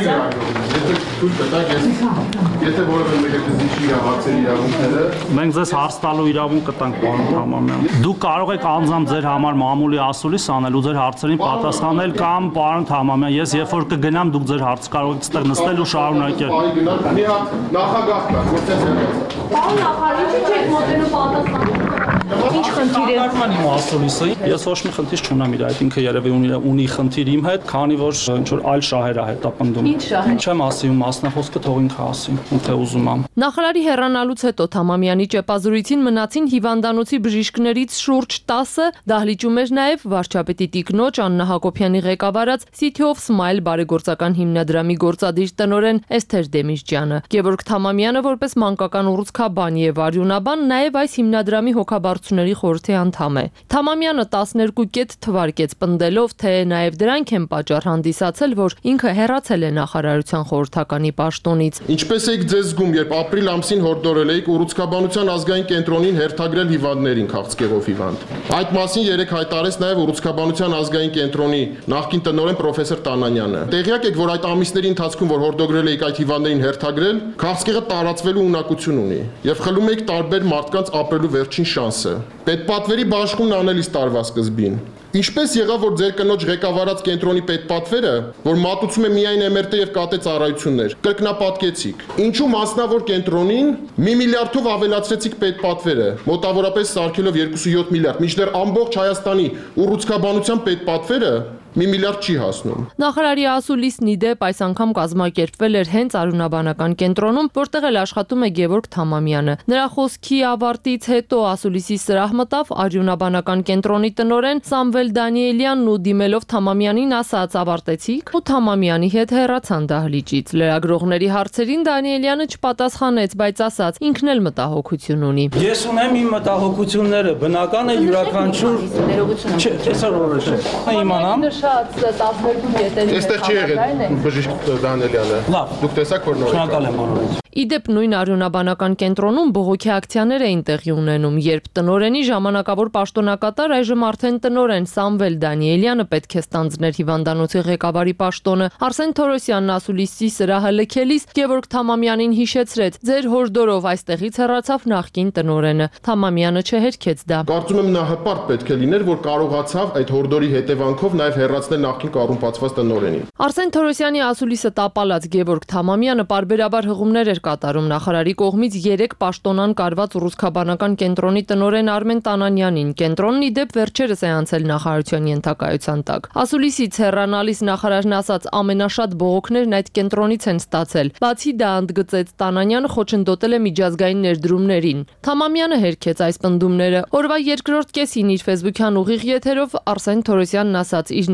Եթե որևէ մեկը դիզի հարցերի իրավունքները, մենք ձեզ հարց տալու իրավունք կտանք, պարոն Թամամյան։ Դուք կարող եք անձամբ ձեր համար մամուլի ասուլիս անել ու ձեր հարցերին պատասխանել կամ պարոն Թամամյան, ես երբ որ կգնամ, դուք ձեր հարցը կարող եք ստեղ նստել ու շարունակել։ Մի հատ նախագահ կա, որտեղ Պարոն նախարար, ինչի՞ չեք մոտենում պատասխանում։ Ինչ խնդիր է իմ ասուլիսը։ Ես ոչ մի խնդիր չունեմ իր այդ, ինքը երևի ունի խնդիր իմ հետ, քանի որ ինչ որ այլ շահեր է հետապնդում։ Ինչ շահեր։ Չեմ ասի, մասնախոսքը թող ինքը ասի, թե ուզում եմ։ Նախարարի հեռանալուց հետո Թամամյանի ճեպազրույցին մնացին հիվանդանոցի բժիշկներից շուրջ 10-ը, դահլիճում էր նաև վարչապետի տիկնոջ Աննա Հակոբյանի ղեկավարած City of Smile բարեգործական հիմնադրամի գործադիր տնօրեն Էսթեր Դեմիրճյանը։ Գևորգ Թամամյանը որպես մանկական ուռուցքաբան եւ արյունաբան նաև այս հիմնադրամի հոգաբարձությունների խորհրդի անդամ է։ Թամամյանը 12 կետ թվարկեց պնդելով, թե նաև դրանք են պատճառ հանդիսացել, որ ինքը հեռացել է նախարարության խորհրդականի պաշտոնից։ Ինչպես եք ձեզ զգում, երբ ապրիլ ամսին հորդորել եք ուռուցքաբանության ազգային կենտրոնին հերթագրել հիվանդներին քաղցկեղով հիվանդ։ Այդ մասին երեք հայտարարեց նաև ուռուցքաբանության ազգային կենտրոնի նախկին տնօրեն պրոֆեսոր Տանանյանը։ Տեղյակ եք, որ այդ ամիսների ընթացքում, որ հորդորել եք այդ հիվանդներին հերթագրել, քաղցկեղը տարածվելու ունակություն ունի եւ խլում եք տարբեր մարդկանց ապրելու վերջին շանսը։ Պետպատվերի բաշխումն անելիս տարվա սկզբին։ Ինչպես եղավ, որ ձեր կնոջ ղեկավարած կենտրոնի պետպատվերը, որ մատուցում է միայն MRT եւ ԿՏ ծառայություններ, կրկնապատկեցիք։ Ինչու մասնավոր կենտրոնին 1 միլիարդով ավելացրեցիք պետպատվերը, մոտավորապես սարքելով 2.7 միլիարդ, մինչդեռ ամբողջ Հայաստանի ուռուցքաբանության պետպատվերը 1 միլիարդ չի հասնում։ Նախարարի ասուլիսն ի դեպ այս անգամ կազմակերպվել էր հենց արյունաբանական կենտրոնում, որտեղ էլ աշխատում է Գևորգ Թամամյանը։ Նրա խոսքի ավարտից հետո ասուլիսի սրահ մտավ արյունաբանական կենտրոնի տնօրեն Սամվել Դանիելյանն ու դիմելով Թամամյանին ասաց. ավարտեցիք, ու Թամամյանի հետ հեռացան դահլիճից։ Լրագրողների հարցերին Դանիելյանը չպատասխանեց, բայց ասաց ինքն էլ մտահոգություն ունի։ Ես ունեմ իմ մտահոգությունները, բնական է յուրաքանչյուր իմանամ շատ 12 կետերի։ Այստեղ չի եղել բժիշկ Դանիելյանը։ Լավ, դուք տեսաք, որ նոր եք։ Շնորհակալ եմ բոլորիդ։ Իդեպ նույն արյունաբանական կենտրոնում բողոքի ակցիաներ էին տեղի ունենում, երբ տնօրենի ժամանակավոր պաշտոնակատար այժմ արդեն տնօրեն Սամվել Դանիելյանը պետք է ստանձներ հիվանդանոցի ղեկավարի պաշտոնը։ Արսեն Թորոսյանն ասուլիսի սրահը լքելիս Գևորգ Թամամյանին հիշեցրեց. ձեր հորդորով այստեղից հեռացավ նախկին տնօրենը։ Թամամյանը չհերքեց դա։ Կարծում եմ նա հպարտ պետք է լիներ, որ կարողացավ այդ հորդորի հետևանքով նաև հեռացնել նախկին կառուցված տնօրենին։ Արսեն Թորոսյանի ասուլիսը տապալած Գևորգ Թամամյանը պարբերաբար հղումներ էր կատարում նախարարի կողմից 3 պաշտոնան կարված ուռուցքաբանական կենտրոնի տնօրեն Արմեն Տանանյանին։ Կենտրոնն ի դեպ վերջերս է անցել նախարարության ենթակայության տակ։ Ասուլիսից հեռանալիս նախարարն ասաց ամենաշատ բողոքներն այդ կենտրոնից են ստացել։ Բացի դա ընդգծեց Տանանյանը խոչընդոտել է միջազգային ներդրումներին։ Թամամյանը հերքեց այս պնդումները։ Օրվա երկրորդ կեսին իր ֆեյսբուքյան ուղիղ եթերով Արսեն Թորոսյանն ասաց իր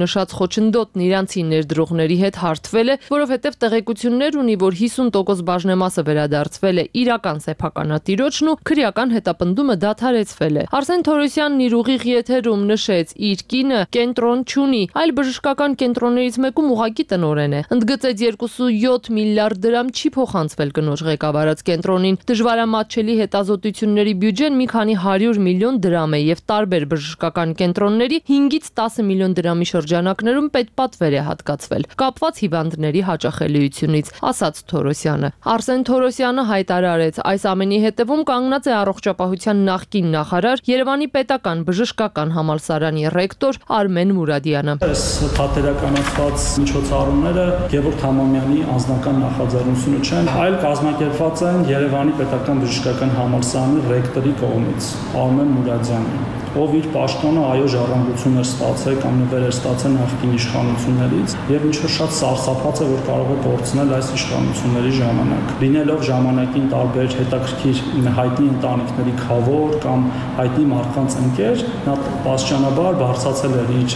նշած խոչընդոտն իրանցի ներդրողների հետ հարթվել է, որովհետև տեղեկություններ ունի, որ 50% բաժնեմասը վերադարձվել է իրական սեփականատիրոջն ու քրեական հետապնդումը դադարեցվել է։ Արսեն Թորոսյանն իր ուղիղ եթերում նշեց, իր կինը կենտրոն չունի, այլ բժշկական կենտրոններից մեկում ուղղակի տնօրեն է։ Ընդգծեց 2.7 միլիարդ դրամ չի փոխանցվել կնոջ ղեկավարած կենտրոնին։ Դժվարամատչելի հետազոտությունների բյուջեն մի քանի 100 միլիոն դրամ է եւ տարբեր բժշկական կենտրոնների 5-ից 10 միլիոն դրամի շրջանակներում պետպատվեր է հատկացվել, կապված հիվանդների հաճախելիությունից, ասաց Թորոսյանը։ Արսեն Թորոսյանը հայտարարեց, այս ամենի հետևում կանգնած է առողջապահության նախկին նախարար, Երևանի պետական բժշկական համալսարանի ռեկտոր Արմեն Մուրադյանը։ Այս թատերականացված միջոցառումները Գևորգ Թամամյանի անձնական նախաձեռնությունը չեն, այլ կազմակերպված են Երևանի պետական բժշկական համալսարանի ռեկտորի կողմից, Արմեն Մուրադյանի, ով իր պաշտոնը այո ժառանգություններ ստացել կամ նվեր էր ստացել նախկին իշխանություններից եւ ինչ-որ շատ սարսափած է, որ կարող է կորցնել այս իշխանությունների ժամանակ։ Լինելով ժամանակին տարբեր հետաքրքիր հայտնի ընտանիքների խավոր կամ հայտնի մարդկանց ընկեր, նա պաշտոնաբար բարձրացել էր իր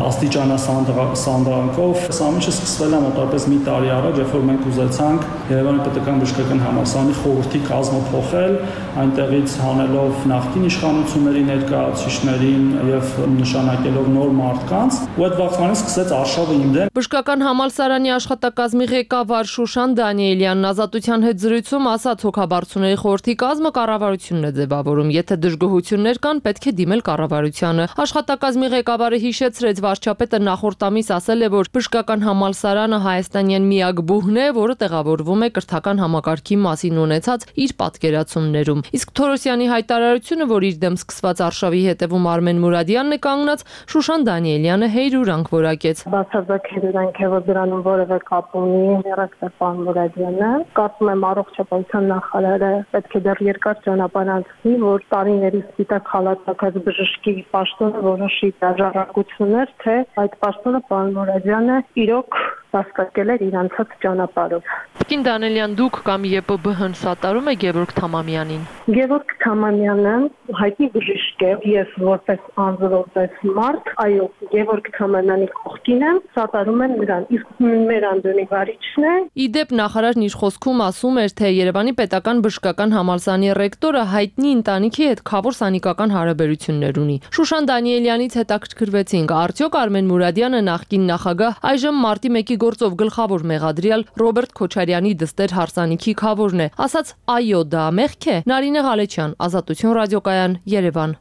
աստիճանասանդրանքով։ Այս ամենը սկսվել է մոտավորապես մի տարի առաջ, երբ որ մենք ուզեցանք Երևանի պետական բժշկական համալսարանի խորհրդի կազմը փոխել, այնտեղից հանելով նախկին իշխանությունների ներկայացուցիչներին եւ նշանակելով նոր մարդկանց, ու այդ վաղվանից սկսեց արշավը իմ դեմ։ Բժշկական համալսարանի աշխատակազմի ղեկավար Շուշան Դանիելյանն Ազատության հետ զրույցում ասաց, հոգաբարձուների խորհրդի կազմը կառավարությունն է ձևավորում, եթե դժգոհություններ կան, պետք է դիմել կառավարությանը։ Աշխատակազմի ղեկավարը հիշեցրեց, վարչապետը նախորդ ամիս ասել է, որ բժշկական համալսարանը հայաստանյան միակ բուհն է, որը տեղավորվում է կրթական համակարգի մասին ունեցած իր պատկերացումներում։ Իսկ Թորոսյանի հայտարարությունը, որ իր դեմ սկսված արշավի հետևում Արմեն Մուրադյանն է կանգնած, Շուշան Դանիելյանը հեյրուրանք որակեց։ Բացարձակ հեյրուրանք է, որ դրանում որևէ կապ ունի ռեկտոր պարոն Մուրադյանը։ Կարծում եմ առողջապահության նախարարը պետք է դեռ երկար ճանապարհ անցնի, որ տարիների սպիտակ խալաթակած բժշկի պաշտոնը որոշի ժառանգություններ, թե այդ պաշտոնը պարոն Մուրադյանը իրոք հասկացել էր իրանցած ճանապարհով։ Կին Դանիելյան, դուք կամ ԵՊԲՀ-ն սատարում է Գևորգ Թամամյանին։ Գևորգ Թամամյանը հայտնի բժիշկ է, ես որպես անձ, որպես մարդ, այո, Գևորգ Թամամյանի կողքին եմ, սատարում եմ նրան, իսկ մեր Անդոնի վարիչն է։ Իդեպ նախարարն իր խոսքում ասում էր, թե Երևանի պետական բժշկական համալսարանի ռեկտորը հայտնի ընտանիքի հետ խավոր սանիկական հարաբերություններ ունի։ Շուշան Դանիելյանից հետաքրքրվեցինք, արդյոք Արմեն Մուրադյանը նախկին նախագահ, այժմ մարտի 1-ի գործով գլխավոր մեղադրյալ Ռոբերտ Քոչարյանի դստեր հարսանիքի խավորն է։ Ասաց այո, դա մեղք է։ Նարինե Ղալեչյան, Ազատություն ռադիոկայան, Երևան։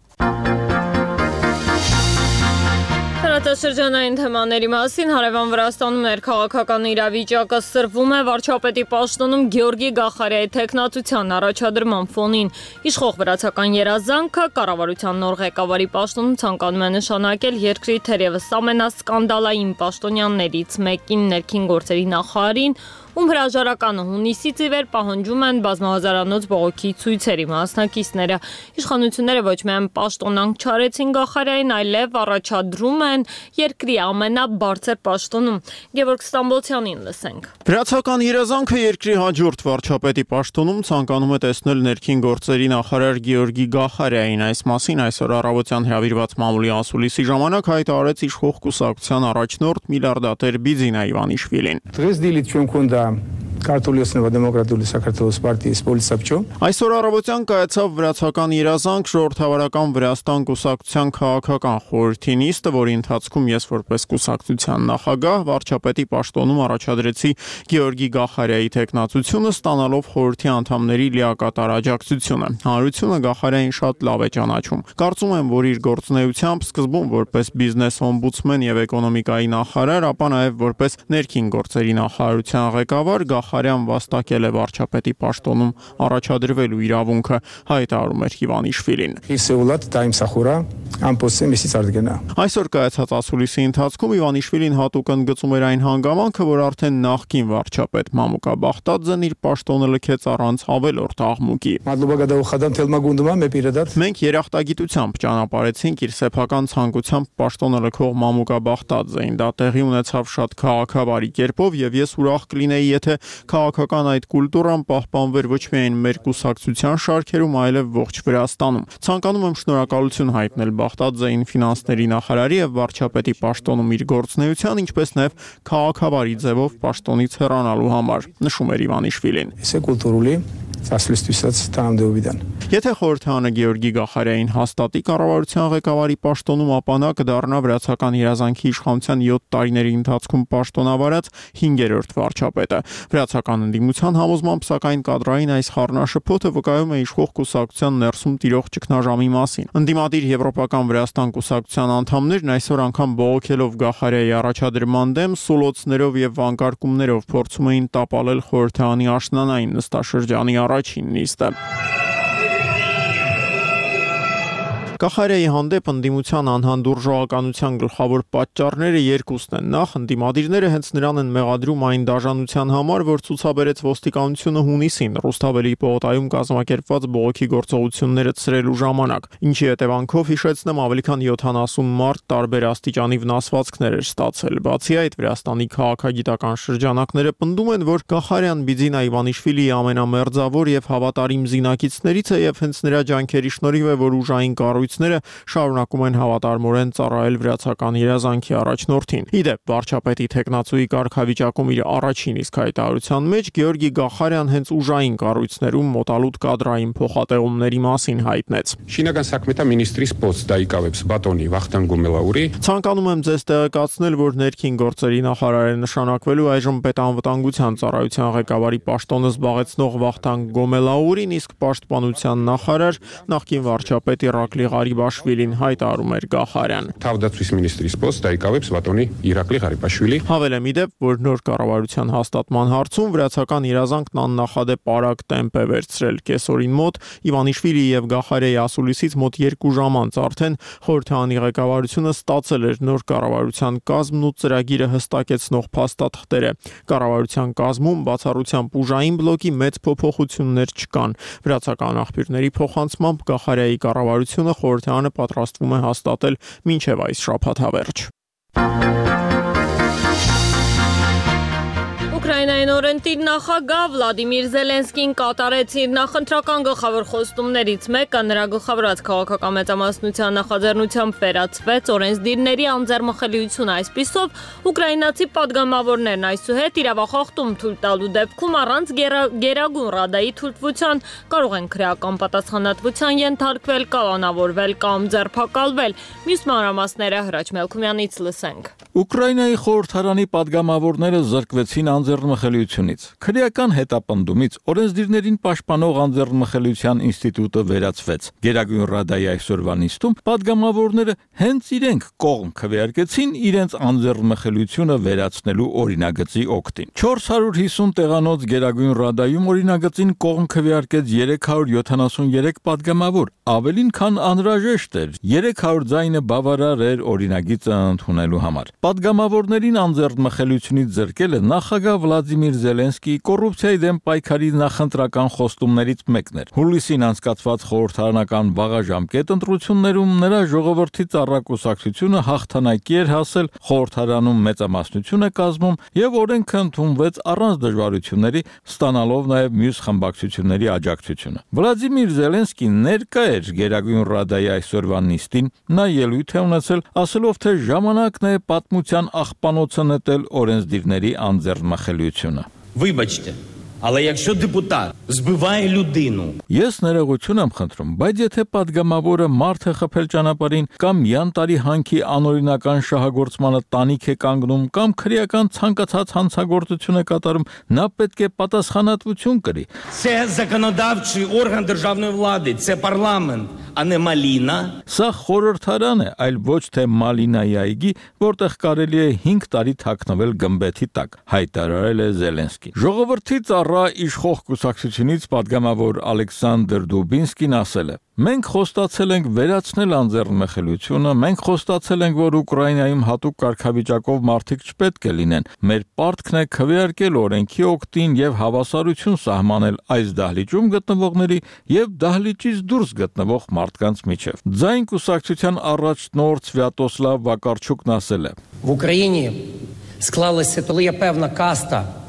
Տարածաշրջանային թեմաների մասին հարևան Վրաստանում ներքաղաքական իրավիճակը սրվում է վարչապետի պաշտոնում Գեորգի Գախարյայի թեկնածության առաջադրման ֆոնին։ Իշխող վրացական երազանքը կառավարության նոր ղեկավարի պաշտոնում ցանկանում է նշանակել երկրի թերևս ամենասկանդալային պաշտոնյաններից մեկին ներքին գործերի նախարարին, ում հրաժարականը հունիսից ի վեր պահանջում են բազմահազարանոց բողոքի ցույցերի մասնակիցները։ Իշխանությունները ոչ միայն պաշտոնանք չարեցին Գախարյային, այլև առաջադրում են երկրի ամենաբարձր պաշտոնում։ Գևորգ Ստամբոլցյանին լսենք։ Վրացական երազանքը երկրի հաջորդ վարչապետի պաշտոնում ցանկանում է տեսնել ներքին գործերի նախարար Գեորգի Գախարյային։ Այս մասին այսօր առավոտյան հրավիրված մամուլի ասուլիսի ժամանակ հայտարարեց իշխող կուսակցության առաջնորդ միլիարդատեր Բիձինա Իվանիշվիլին։ Կարտուլիոսնова Դեմոկրատიული Սակրատելոս պարտիայից Պոլիսապչո։ Այսօր առավոտյան կայացավ վրացական երազանք ժողովրդավարական Վրաստան կուսակցության քաղաքական խորհրդի նիստը, որի ընթացքում ես որպես կուսակցության նախագահ վարչապետի պաշտոնում առաջադրեցի Գեորգի Գախարյայի թեկնածությունը, ստանալով խորհրդի անդամների լիակատար աջակցությունը։ Հանրությունը Գախարյային շատ լավ է ճանաչում։ Կարծում եմ, որ իր գործունեությամբ սկզբում որպես բիզնես օմբուդսմեն եւ էկոնոմիկայի նախարար, ապա նաեւ որպես ներքին գործերի նախարարության ղեկավար Գախարյան վաստակել է վարչապետի պաշտոնում առաջադրվելու իրավունքը, հայտարարում էր Իվանիշվիլին։ Այսօր կայացած ասուլիսի ընթացքում Իվանիշվիլին հատուկ ընդգծում էր այն հանգամանքը, որ արդեն նախկին վարչապետ Մամուկա Բախտաձեն իր պաշտոնը լքեց առանց ավելորդ աղմուկի։ Մենք երախտագիտությամբ ճանապարհեցինք իր սեփական ցանկությամբ պաշտոնը լքող Մամուկա Բախտաձեին։ Դա տեղի ունեցավ շատ քաղաքավարի կերպով եւ ես ուրախ կլինեի, եթե քաղաքական այդ կուլտուրան պահպանվեր ոչ միայն մեր կուսակցության շարքերում, այլև ողջ Վրաստանում։ Ցանկանում եմ շնորհակալություն հայտնել խախտած էին ֆինանսների նախարարի եւ վարչապետի պաշտոնում իր գործունեության, ինչպես նաեւ քաղաքավարի ձևով պաշտոնից հեռանալու համար, նշում էր Իվանիշվիլին։ Եթե խորհրդարանը Գեորգի Գախարյանին հաստատի կառավարության ղեկավարի պաշտոնում, ապա նա կդառնա վրացական երազանքի իշխանության 7 տարիների ընթացքում պաշտոնավարած 5-րդ վարչապետը։ Վրացական ընդդիմության համոզմամբ, սակայն կադրային այս խառնաշփոթը վկայում է իշխող կուսակցության ներսում տիրող ճգնաժամի մասին։ Ընդդիմադիր Եվրոպական Վրաստան կուսակցության անդամներն այսօր անգամ բողոքելով Գախարյայի առաջադրման դեմ, սուլոցներով եւ վանկարկումներով փորձում էին տապալել խորհրդարանի աշնանային նստաշրջանի առաջին նիստը։ Գախարյայի հանդեպ ընդդիմության անհանդուրժողականության գլխավոր պատճառները երկուսն են։ Նախ, ընդդիմադիրները հենց նրան են մեղադրում այն դաժանության համար, որ ցուցաբերեց ոստիկանությունը հունիսին Ռուսթավելի պողոտայում կազմակերպված բողոքի գործողությունները ցրելու ժամանակ, ինչի հետևանքով հիշեցնեմ ավելի քան 70 մարդ տարբեր աստիճանի վնասվածքներ էր ստացել։ Բացի այդ, Վրաստանի քաղաքագիտական շրջանակները պնդում են, որ Գախարյան Բիձինա Իվանիշվիլիի ամենամերձավոր եւ հավատարիմ զինակիցներից է եւ հենց նրա ջանքերի շնորհիվ է, որ ուժային կառույցները շարունակում են հավատարմորեն ծառայել վրացական երազանքի առաջնորդին։ Իդեպ, վարչապետի տեխնացուի կարգավիճակում իր առաջին իսկ հայտարարության մեջ Գեորգի Գախարյան հենց ուժային կառույցներում մոտալուտ կադրային փոխատեղումների մասին հայտնեց։ Շինական սակմետա մինիստրիս պոստը դայկավեփս բատոնի Վախթան Գոմելաուրի Ցանկանում եմ ձեզ տեղեկացնել, որ ներքին գործերի նախարար է նշանակվելու այժմ պետանվտանգության ծառայության ղեկավարի պաշտոնը զբաղեցնող Վախթան Գոմելաուրին, իսկ պաշտպանության նախարար նախկին վարչապետ Իրակլի Ղարիբաշվիլին, հայտարարում էր Գախարյան։ Թավդացույց մինիստրիս պոստը դայկավեփս բատոնի Իրակլի Ղարիբաշվիլի Հավելեմ իդեպ, որ նոր կառավարության հաստատման հարցում վրացական երազանքն աննախադեպ արագ տեմպ է վերցրել կեսօրին մոտ Իվանիշվիլի եւ Գախարյայի ասուլիսից մոտ 2 ժամ անց արդեն խորհրդարանի ղեկավարությունը ստացել էր նոր կառավարության կազմն ու ծրագիրը հստակեցնող փաստաթղթերը։ Կառավարության կազմում բացառությամբ ուժային բլոկի մեծ փոփոխություններ չկան։ Վրացական աղբյուրների փոխանցմամբ Գախարյայի կառավարությունը խորհրդարանը պատրաստվում է հաստատել մինչև այս շաբաթավերջ։ Ուկրաինային օրենտիր նախագահ Վլադիմիր Զելենսկին կատարեց իր նախընտրական գլխավոր խոստումներից մեկը, նրա գլխավորած քաղաքական մեծամասնության նախաձեռնությամբ վերացվեց օրենսդիրների անձեռնմխելիությունը, այսպիսով ուկրաինացի падգամավորներն այսուհետ իրավախախտում թույլ տալու դեպքում առանց Գերագույն Ռադայի թույլտվության կարող են քրեական պատասխանատվության ենթարկվել, կալանավորվել կամ ձերբակալվել։ Մյուս մանրամասները Հրաչ Մելքումյանից լսենք։ Ուկրաինայի խորհրդարանի падգամավորները զրկվեցին անձեռնմխելիությունից։ Քրեական հետապնդումից օրենսդիրներին պաշտպանող անձեռնմխելիության ինստիտուտը վերացվեց։ Գերագույն Ռադայի այսօրվա նիստում падգամավորները հենց իրենք կողմ քվեարկեցին իրենց անձեռնմխելիությունը վերացնելու օրինագծի օգտին։ 450 տեղանոց Գերագույն Ռադայում օրինագծին կողմ քվեարկեց 373 падգամավոր, ավելին քան անհրաժեշտ էր։ 300 ձայնը բավարար էր օրինագիծը ընդունելու համար։ Падգամավորներին անձեռնմխելիությունից զրկելը նախագահ Վլադիմիր Զելենսկիի կոռուպցիայի դեմ պայքարի նախընտրական խոստումներից մեկն էր։ Հուլիսին անցկացված խորհրդարանական վաղաժամկետ ընտրություններում նրա ժողովրդի ծառակուսակցությունը հաղթանակի էր հասել, խորհրդարանում մեծամասնություն է կազմում եւ օրենքը ընդունվեց առանց դժվարությունների, ստանալով նաեւ մյուս խմբակցությունների աջակցությունը։ Վլադիմիր Զելենսկին ներկա էր Գերագույն Ռադայի այսօրվա նիստին, նա ելույթ է ունեցել, ասելով, թե ժամանակն է պատմության աղբանոցը նետել օրենսդիրների անձեռնմխելիությունը։ Вибачте, але якщо депутат збиває людину. Ես ներողություն եմ խնդրում, բայց եթե падգամավորը մարդ է խփել ճանապարհին կամ յան տարի հանքի անօրինական շահագործմանը տանիք է կանգնում կամ քրեական ցանկացած հանցագործություն է կատարում, նա պետք է պատասխանատվություն կրի։ Це законодавчий орган державної влади, це парламент, а не Маліна. Սա խորհրդարան է, այլ ոչ թե Մալինայի այգի, որտեղ կարելի է 5 տարի թաքնվել գմբեթի տակ, հայտարարել է Զելենսկին։ Ժողովրդի ծառա իշխող կուսակցությունից падգամավոր Ալեքսանդր Դուբինսկին ասել է. Մենք խոստացել ենք վերացնել անձեռնմխելիությունը, մենք խոստացել ենք, որ Ուկրաինայում հատուկ կարգավիճակով մարդիկ չպետք է լինեն։ Մեր պարտքն է քվեարկել օրենքի օգտին եւ հավասարություն սահմանել այս դահլիճում գտնվողների եւ դահլիճից դուրս գտնվող մարդկանց միջև։ Ձայն կուսակցության առաջնորդ Святослав Вакарчук ասել է. В Україні склалася певна каста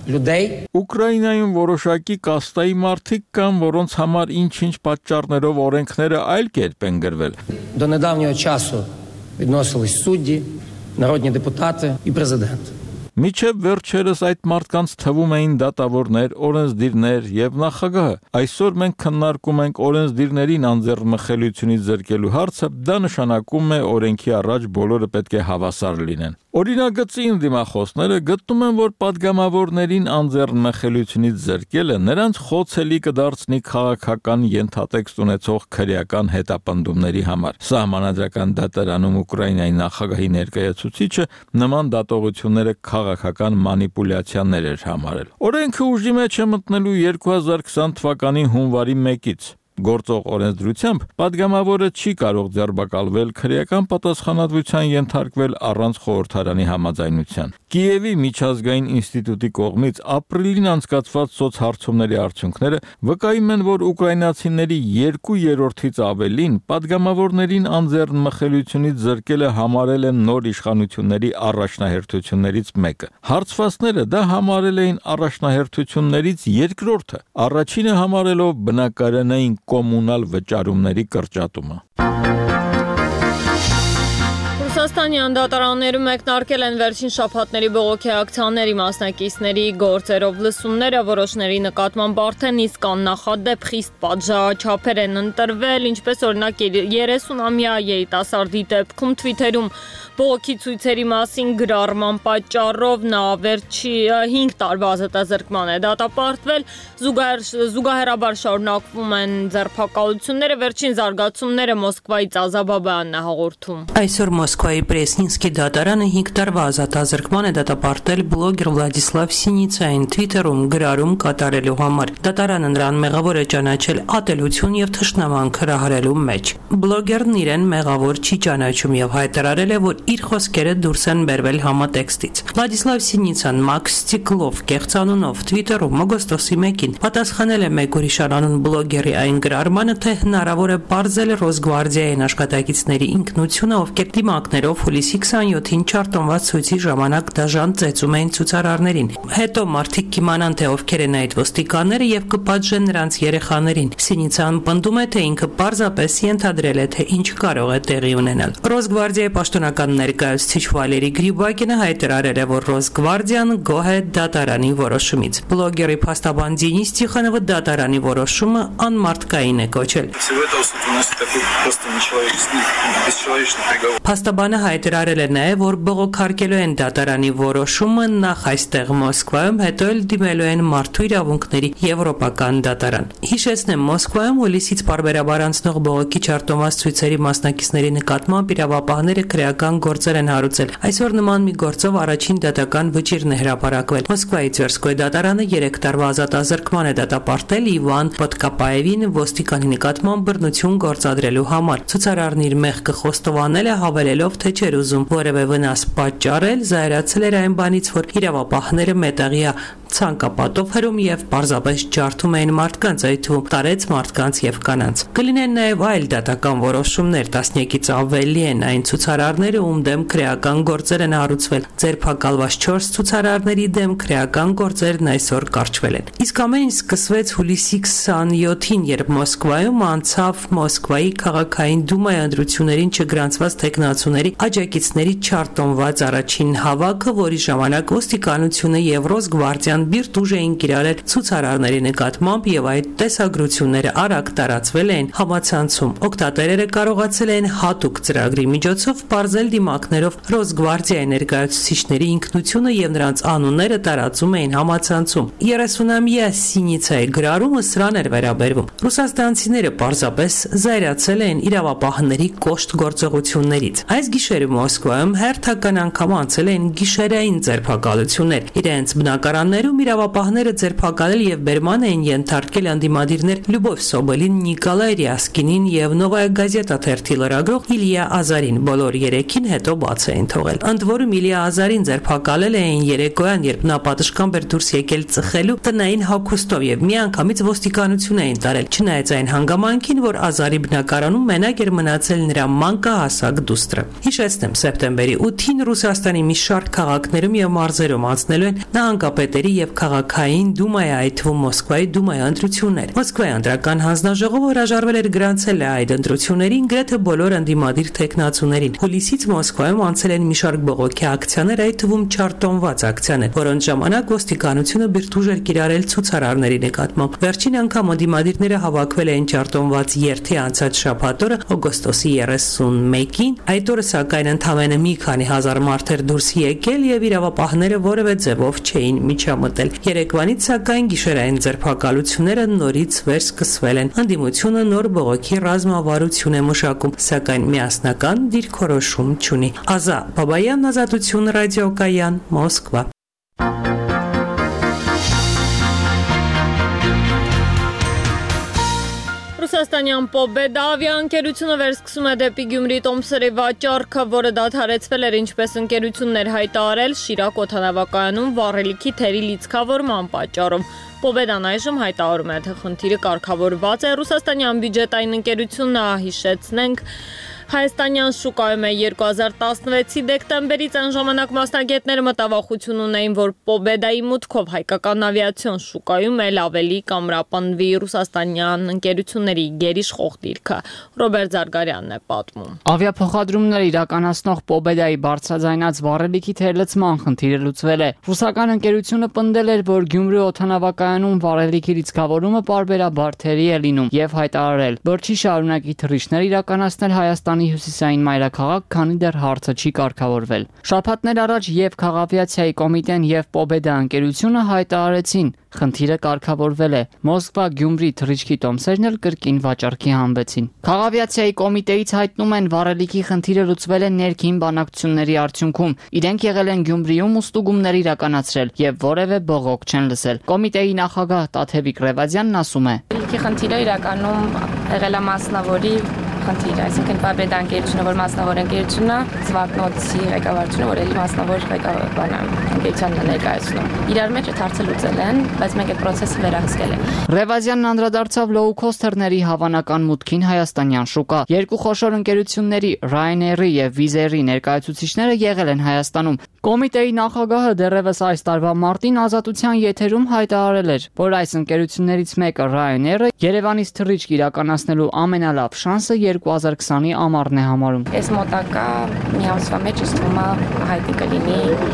людей. Ուկրաինայում որոշակի կաստայի մարդիկ կան, որոնց համար ինչ-ինչ պատճառներով օրենքները այլ կերպ են գրվել։ До недавнього часу відносились судді, народні депутати і президент. Միջև վերջերս այդ մարդկանց թվում էին դատավորներ, օրենսդիրներ եւ նախագահը։ Այսօր մենք քննարկում ենք օրենսդիրներին անձեռնմխելիությունից զրկելու հարցը, դա նշանակում է օրենքի առաջ բոլորը պետք է հավասար լինեն։ Օրինագծի դիմախոսները գտնում են, որ падգամավորներին անձեռնմխելիությունից զրկելը նրանց խոցելի կդարձնի քաղաքական ենթատեքստ ունեցող քրեական հետապնդումների համար։ Սահմանադրական դատարանում Ուկրաինայի նախագահի ներկայացուցիչը նման դատողությունները քաղաքական մանիպուլյացիաներ էր համարել։ Օրենքը ուժի մեջ է մտնելու 2020 թվականի հունվարի 1-ից։ Գործող օրենսդրությամբ падգամավորը չի կարող ձերբակալվել քրեական պատասխանատվության ենթարկվել առանց խորհրդարանի համաձայնության։ Կիևի միջազգային ինստիտուտի կողմից ապրիլին անցկացված սոցհարցումների արդյունքները վկայում են, որ ուկրաինացիների 2/3-ից ավելին падգամավորներին անձեռնմխելիությունից զրկելը համարել են նոր իշխանությունների առաջնահերթություններից մեկը։ Հարցվածները դա համարել էին առաջնահերթություններից երկրորդը, առաջինը համարելով բնակարանային կոմունալ վճարումների կրճատումը։ Ռուսաստանյան դատարաններում մեկնարկել են վերջին շաբաթների բողոքի ակցիաների մասնակիցների գործերով լսումները, որոշների նկատմամբ արդեն իսկ աննախադեպ խիստ պատժաչափեր են ընտրվել, ինչպես օրինակ 30-ամյա երիտասարդի դեպքում Twitter-ում բողոքի ցույցերի մասին գրառման պատճառով նա վերջի 5 տարվա ազատազրկման է դատապարտվել, զուգահեռաբար շարունակվում են ձերբակալությունները, վերջին զարգացումները Մոսկվայից Ազաբաբյանն է հաղորդում։ Այսօր Մոսկվայի Պրեսնինսկի դատարանը 5 տարվա ազատազրկման է դատապարտել բլոգեր Վլադիսլավ Սինիցային Twitter-ում գրառում կատարելու համար։ Դատարանը նրան մեղավոր է ճանաչել ատելություն եւ թշնամանք հրահրելու մեջ։ Բլոգերն իրեն մեղավոր չի ճանաչում եւ հայտարարել է, որ իր խոսքերը դուրս են բերվել համատեքստից։ Վլադիսլավ Սինիցան Մաքս Ստիկլով կեղծանունով Twitter-ում օգոստոսի 1-ին պատասխանել է մեկ ուրիշ անանուն բլոգերի այն գրառմանը, թե հնարավոր է բարձել Ռոսգվարդիայի աշխատակիցների ինքնությունը, ովքեր դիմակներով հուլիսի 27-ին չարտոնված ցույցի ժամանակ դաժան ծեծում էին ցուցարարներին։ Հետո մարդիկ կիմանան, թե ովքեր են այդ ոստիկանները եւ կպատժեն նրանց երեխաներին։ Սինիցան պնդում է, թե ինքը պարզապես ենթադրել է, թե ինչ կարող է տեղի ունենալ։ Ռոսգվարդիայի պաշտոնական ներկայացուցիչ Վալերի Գրիբակինը հայտարարել է, որ Ռոսգվարդիան գոհ է դատարանի որոշումից։ Բլոգերի փաստաբան Դենիս Տիխանովը դատարանի որոշումը անմարդկային է կոչել։ Փաստաբանը հայտարարել է նաև, որ բողոքարկելու են դատարանի որոշումը նախ այստեղ Մոսկվայում, հետո էլ դիմելու են մարդու իրավունքների եվրոպական դատարան։ Հիշեցնեմ, Մոսկվայում հուլիսից պարբերաբար անցնող բողոքի չարտոնված ցույցերի մասնակիցների նկատմամբ իրավապահները քրեական գործեր են հարուցել։ Այսօր նման մի գործով առաջին դատական վճիրն է հրապարակվել։ Մոսկվայի Տվերսկոյ դատարանը 3 տարվա ազատազրկման է դատապարտել Իվան Պոտկապաևին ոստիկանի նկատմամբ բռնություն գործադրելու համար։ Ցուցարարն իր մեղքը խոստովանել է, հավելելով, թե չէր ուզում որևէ վնաս պատճառել, զայրացել էր այն բանից, որ իրավապահները մետաղյա ցանկապատով հրում եւ պարզապես ջարդում էին մարդկանց, այդ թվում տարեց մարդկանց եւ կանանց։ Կլինեն նաեւ այլ դատական որոշումներ, 10-ից ավելի են այն ցուցարարները, ում դեմ քրեական գործեր են հարուցվել։ Ձերբակալված 4 ցուցարարների դեմ քրեական գործերն այսօր կարճվել են։ Իսկ ամեն ինչ սկսվեց հուլիսի 27-ին, երբ Մոսկվայում անցավ Մոսկվայի քաղաքային դումայի ընտրություններին չգրանցված տեխնացուների աջակիցների չարտոնված առաջին հավաքը, որի ժամանակ ոստիկանությունը եւ Ռոսգվարդիան բիրտ ուժ էին կիրառել ցուցարարների նկատմամբ եւ այդ տեսագրությունները արագ տարածվել էին համացանցում։ Օգտատերերը կարողացել են հատուկ ծրագրի միջոցով բարձել դիմակներով Ռոսգվարդիայի ներկայացուցիչների ինքնությունը եւ նրանց անունները տարածում էին համացանցում։ 30-ամյա Սինիցայի գրառումը սրան էր վերաբերվում։ Ռուսաստանցիները պարզապես զայրացել են իրավապահների կոշտ գործողություններից։ Այս գիշերը Մոսկվայում հերթական անգամ անցել են գիշերային ձերբակալություններ։ Իրենց բնակարաններում իրավապահները ձերբակալել եւ բերման էին ենթարկել անդիմադիրներ Լյուբով Սոբելին, Նիկոլայ Ռյասկինին եւ Նովայա Գազետա թերթի լրագրող Իլիա Ազարին, բոլոր 3-ին հետո բաց էին թողել։ Ընդ որում Իլիա Ազարին ձերբակալել էին երեկոյան, երբ նա պատշգամբ էր դուրս եկել ծխելու տնային հագուստով եւ միանգամից ոստիկանություն էին տարել, չնայած այն հանգամանքին, որ Ազարի բնակարանում մենակ էր մնացել նրա մանկահասակ դուստրը։ Հիշեցնեմ, սեպտեմբերի 8-ին Ռուսաստանի մի շարք քաղաքներում եւ մարզերում անցնելու են նահանգապետերի եւ քաղաքային Դումայի, այդ թվում Մոսկվայի Դումայի ընտրություններ։ Մոսկվայի անդրական հանձնաժողովը հրաժարվել էր գրանցել այդ ընտրություններին գրեթե բոլոր ընդդիմադիր թեկնածուներին։ Հուլիսից Մոսկվայում անցել են մի շարք բողոքի ակցիաներ, այդ թվում չարտոնված ակցիաներ, որոնց ժամանակ ոստիկանությունը բիրտուժ էր կիրառել ցուցարարների նկատմամբ։ Վերջին անգամ ընդդիմադիրները հավաքվել էին չարտոնված երթի անցած շաբաթ օրը օգոստոսի 31-ին։ Այդ օրը սակայն ընդամենը մի քանի հազար մարդեր դուրս եկել եւ իրավապահները որևէ ձևով չէին միջամտել։ Երեկվանից սակայն գիշերային ձերբակալությունները նորից վերսկսվել են։ Ընդդիմությունը նոր բողոքի ռազմավարություն է մշակում, սակայն միասնական դիրքորոշում չունի։ Ազա Բաբայան, Ազատություն ռադիոկայան, Մոսկվա։ Ռուսաստանյան Պոբեդա ավիաընկերությունը վերսկսում է դեպի Գյումրի տոմսերի վաճառքը, որը դադարեցվել էր, ինչպես ընկերություններ հայտարարել Շիրակ օդանավակայանում վառելիքի թերի լիցքավորման պատճառով։ Պոբեդան այժմ հայտարարում է, թե խնդիրը կարգավորված է։ Ռուսաստանյան բյուջետային ընկերությունը, հիշեցնենք, Հայաստանյան շուկայում է 2016-ի դեկտեմբերից այն ժամանակ մասնագետները մտավախություն ունեին, որ Պոբեդայի մուտքով հայկական ավիացիոն շուկայում էլ ավելի կամրապնդվի ռուսաստանյան ընկերությունների գերիշխող դիրքը։ Ռոբերտ Զարգարյանն է պատմում։ Ավիափոխադրումներ իրականացնող Պոբեդայի բարձրաձայնած վառելիքի թերլցման խնդիրը լուծվել է։ Ռուսական ընկերությունը պնդել էր, որ Գյումրի օդանավակայանում վառելիքի լիցքավորումը պարբերաբար թերի է լինում եւ հայտարարել, որ չի շարունակի թռիչքներ իրականացնել Հայաստանի հյուսիսային մայրաքաղաք, քանի դեռ հարցը չի կարգավորվել։ Շաբաթներ առաջ եւ Քաղավիացիայի կոմիտեն եւ Պոբեդա ընկերությունը հայտարարեցին, խնդիրը կարգավորվել է։ Մոսկվա-Գյումրի թռիչքի տոմսերն էլ կրկին վաճառքի հանվեցին։ Քաղավիացիայի կոմիտեից հայտնում են, վառելիքի խնդիրը լուծվել է ներքին բանակցությունների արդյունքում։ Իրենք եղել են Գյումրիում ու ստուգումներ իրականացրել եւ որևէ բողոք չեն լսել։ Կոմիտեի նախագահ Տաթևիկ Ռևազյանն ասում է. Խնդիրը իրականում եղել է մասնավորի խնդիր, այսինքն Պոբեդա ընկերությունը, որ մասնավոր ընկերությունն է, Զվատնոցի ղեկավարությունը, որ էլի մասնավոր ընկերությանն է ներկայացնում։ Իրար մեջ այդ հարցը լուծել են, բայց մենք այդ process-ը վերահսկել ենք։ Ռևազյանն անդրադարձավ լոու-քոստերների հավանական մուտքին հայաստանյան շուկա։ Երկու խոշոր ընկերությունների Ryanair-ի եւ Wizz-ի ներկայացուցիչները եղել են Հայաստանում։ Կոմիտեի նախագահը դեռևս այս տարվա մարտին Ազատության եթերում հայտարարել էր, որ այս ընկերություններից մեկը Ryanair-ը Երևանից թռիչք իրականացնելու ամենալավ շանսը 2020-ի ամառն է համարում։ Այս մոտակա մի ամսվա մեջ ըստ ումա հայտնի կլինի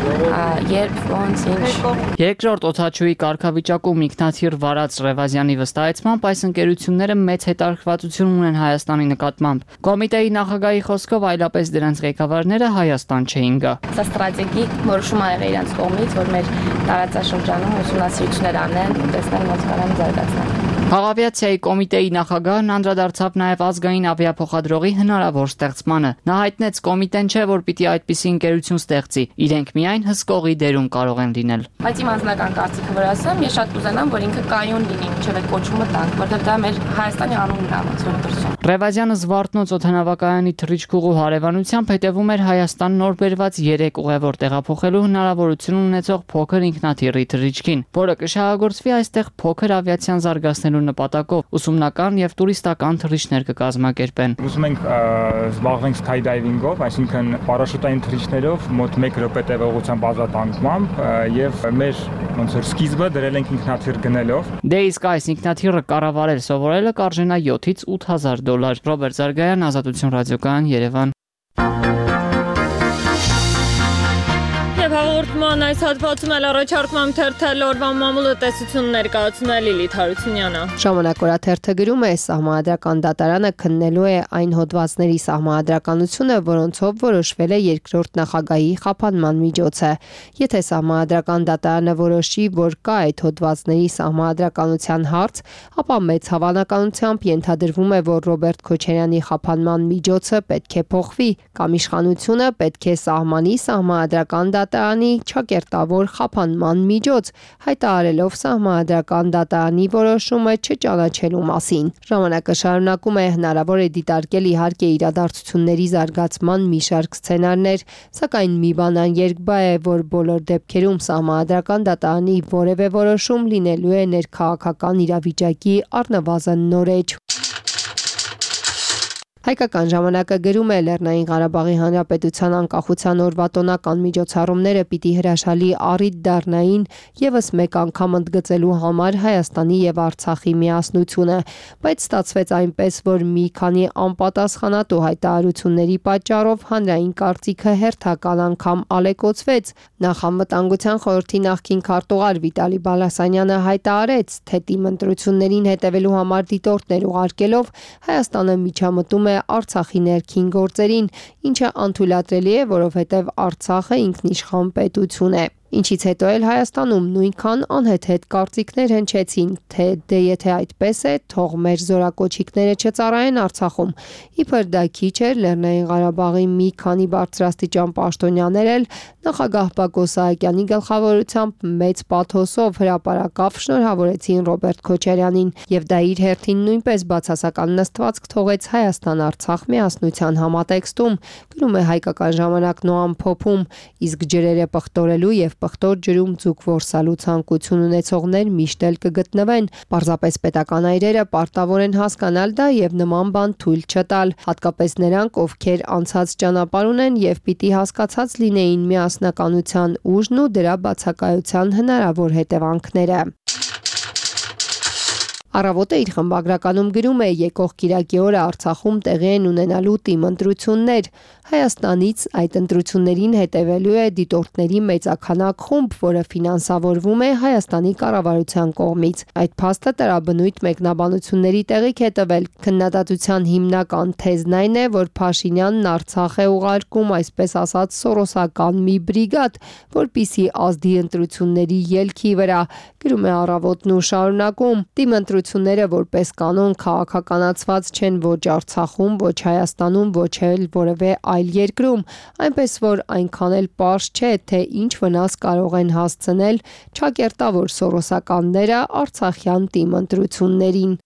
երբ ոնց ինչ։ Երկրորդ օդաչուի կարգավիճակում ինքնաթիռ վարած Ռևազյանի վստահեցմամբ այս ընկերությունները մեծ հետաքրքրվածություն ունեն Հայաստանի նկատմամբ։ Կոմիտեի նախագահի խոսքով այլապես դրանց ղեկավարները Հայաստան չէին գա։ Սա ստրատեգիկ որոշում ա եղել իրանց կողմից, որ մեր տարածաշրջանում ուսումնասիրություններ անեն ու տեսնեն ոնց կարան զարգացնել։ Քաղավիացիայի կոմիտեի նախագահն անդրադարձավ նաև ազգային ավիափոխադրողի հնարավոր ստեղծմանը։ Նա հայտնեց, կոմիտեն չէ, որ պիտի այդպիսի ընկերություն ստեղծի, իրենք միայն հսկողի դերում կարող են լինել։ Բայց իմ անձնական կարծիքը որ ասեմ, ես շատ կուզենամ, որ ինքը կայուն լինի, ինչև այդ կոչումը տանք, որովհետև դա մեր Հայաստանի անունն է ոնց որ դրսում։ Ռևազյանը Զվարթնոց օդանավակայանի թռիչքուղու հարևանությամբ հետևում էր Հայաստան նոր բերված 3 ուղևոր տեղափոխելու հնարավորություն ունեցող փոքր ինքնաթիռի թռիչքին, որը կշահագործվի այստեղ փոքր ավիացիան զարգացնելու նպատակով ուսումնական եւ տուրիստական թռիչքներ կկազմակերպեն։ Ուզում ենք զբաղվենք skydiving-ով, այսինքն պարաշուտային թռիչքներով մոտ 1 րոպե տևողությամբ ազատանկմամբ եւ մեր ոնց որ սկիզբը դրել ենք ինքնաթիռ գնելով։ Դե իսկ այս ինքնաթիռը կառավարել սովորելը կարժենա 7-ից 8000 դոլար։ Ռոբերտ Զարգարյան, Ազատություն ռադիոկայան, Երևան։ Հաղորդման այս հատվածում էլ առաջարկում եմ թերթել օրվա մամուլը տեսություն ներկայացնել Լիլիթ Հարությունյանը։ Ժամանակ օրաթերթը գրում է, Սահմանադրական դատարանը քննելու է այն հոդվածների սահմանադրականությունը, որոնցով որոշվել է երկրորդ նախագահի խափանման միջոցը։ Եթե Սահմանադրական դատարանը որոշի, որ կա այդ հոդվածների սահմանադրականության հարց, ապա մեծ հավանականությամբ ենթադրվում է, որ Ռոբերտ Քոչարյանի խափանման միջոցը պետք է փոխվի, կամ իշխանությունը պետք է սահմանի Սահմանադրական դատարանի չակերտավոր խափանման միջոց, հայտարարելով Սահմանադրական դատարանի որոշումը չճանաչելու մասին։ Ժամանակը շարունակում է, հնարավոր է դիտարկել իհարկե իրադարձությունների զարգացման մի շարք սցենարներ, սակայն մի բան աներկբա է, որ բոլոր դեպքերում Սահմանադրական դատարանի որևէ որոշում լինելու է ներքաղաքական իրավիճակի առնվազն նորեջ։ Հայկական ժամանակը գրում է Լեռնային Ղարաբաղի Հանրապետության անկախության օրվա տոնական միջոցառումները պիտի հրաշալի առիթ դառնային եւս մեկ անգամ ընդգծելու համար Հայաստանի եւ Արցախի միասնությունը, բայց ստացվեց այնպես, որ մի քանի անպատասխանատու հայտարարությունների պատճառով հանրային կարծիքը հերթական անգամ ալեկոծվեց։ Նախանվտանգության խորհրդի նախկին քարտուղար Վիտալի Բալասանյանը հայտարարեց, թե թիմ ընտրություններին հետևելու համար դիտորդներ ուղարկելով Հայաստանը միջամտում է Արցախի ներքին գործերին, ինչը անթույլատրելի է, որովհետև Արցախը ինքնիշխան պետություն է։ Ինչից հետո էլ Հայաստանում նույնքան անհեթեթ կարծիքներ հնչեցին, թե դե եթե այդպես է, թող մեր զորակոչիկները չծառայեն Արցախում։ Իբր դա քիչ էր, Լեռնային Ղարաբաղի մի քանի բարձրաստիճան պաշտոնյաներ էլ նախագահ Բակո Սահակյանի գլխավորությամբ մեծ պաթոսով հրապարակավ շնորհավորեցին Ռոբերտ Քոչարյանին, եւ դա իր հերթին նույնպես բացասական նստվածք թողեց Հայաստան-Արցախ միասնության համատեքստում, գրում է Հայկական ժամանակն ու ամփոփում, իսկ ջրերը պղտորելու եւ պղտոր ջրում ձուկ որսալու ցանկություն ունեցողներ միշտ էլ կգտնվեն։ Պարզապես պետական այրերը պարտավոր են հասկանալ դա եւ նման բան թույլ չտալ, հատկապես նրանք, ովքեր անցած ճանապարհ ունեն եւ պիտի հասկացած լինեին միասնականության ուժն ու դրա բացակայության հնարավոր հետևանքները։ Առավոտը իր խմբագրականում գրում է եկող կիրակի օրը Արցախում տեղի են ունենալու թիմ ընտրություններ։ Հայաստանից այդ ընտրություններին հետևելու է դիտորդների մեծաքանակ խումբ, որը ֆինանսավորվում է Հայաստանի կառավարության կողմից։ Այդ փաստը տրաբնույթ մեկնաբանությունների տեղիք է տվել։ Քննադատության հիմնական թեզն այն է, որ Փաշինյանն Արցախ է ուղարկում, այսպես ասած, սորոսական մի բրիգադ, որպիսի ազդի ընտրությունների ելքի վրա, գրում է Առավոտն ու շարունակում։ Թիմ ընտրությունները որպես կանոն քաղաքականացված չեն ոչ Արցախում, ոչ Հայաստանում, ոչ էլ որևէ այլ երկրում, այնպես որ այնքան էլ պարզ չէ, թե ինչ վնաս կարող են հասցնել չակերտավոր սորոսականները արցախյան թիմ ընտրություններին։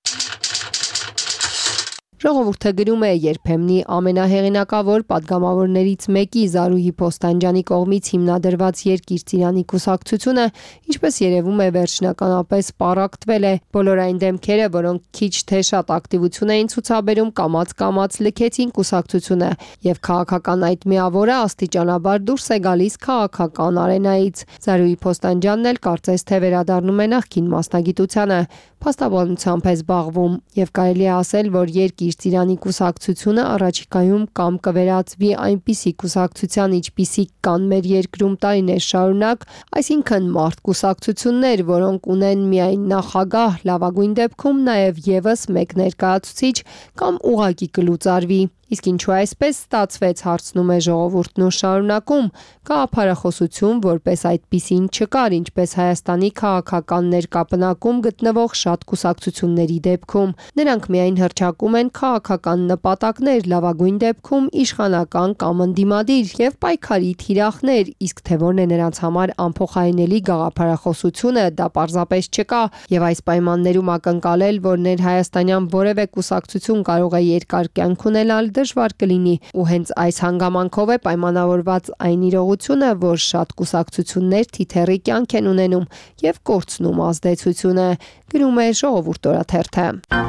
Ժողովուրդը գրում է երբեմնի ամենահեղինակավոր падգամավորներից մեկի Զարուհի Փոստանջյանի կողմից հիմնադրված Երկիր Ծիրանի կուսակցությունը, ինչպես երևում է, վերջնականապես պառակտվել է։ Բոլոր այն դեմքերը, որոնք քիչ թե շատ ակտիվություն էին ցուցաբերում, կամաց լքեցին կուսակցությունը, եւ քաղաքական այդ միավորը աստիճանաբար դուրս է գալիս քաղաքական արենայից։ Զարուհի Փոստանջյանն էլ կարծես թե վերադառնում է նախկին մասնագիտությանը, փաստաբանությամբ է զբաղվում եւ կարելի է ասել, որ Երկիր Ծիրանի կուսակցությունը առաջիկայում կամ կվերածվի այնպիսի կուսակցության, ինչպիսիք կան մեր երկրում տարիներ շարունակ, այսինքն մարդ կուսակցություններ, որոնք ունեն միայն նախագահ, լավագույն դեպքում նաեւ եւս մեկ ներկայացուցիչ կամ ուղակի կլուծարվի։ Իսկ ինչու այսպես ստացվեց, հարցնում է ժողովուրդն ու շարունակում, գաղափարախոսություն որպես այդպիսին չկար, ինչպես Հայաստանի քաղաքական ներկապնակում գտնվող շատ կուսակցությունների դեպքում։ Նրանք միայն հռչակում են քաղաքական նպատակներ, լավագույն դեպքում իշխանական կամ ընդդիմադիր եւ պայքարի թիրախներ, իսկ թե որն է նրանց համար անփոխարինելի գաղափարախոսությունը, դա պարզապես չկա, եւ այս պայմաններում ակնկալել, որ ներհայաստանյան որևէ կուսակցություն կարող է երկար կյանք ունենալ, դժվար կլինի, ու հենց այս հանգամանքով է պայմանավորված այն իրողությունը, որ շատ կուսակցություններ թիթեռի կյանք են ունենում եւ կորցնում ազդեցությունը, գրում է Ժողովուրդ օրաթերթը։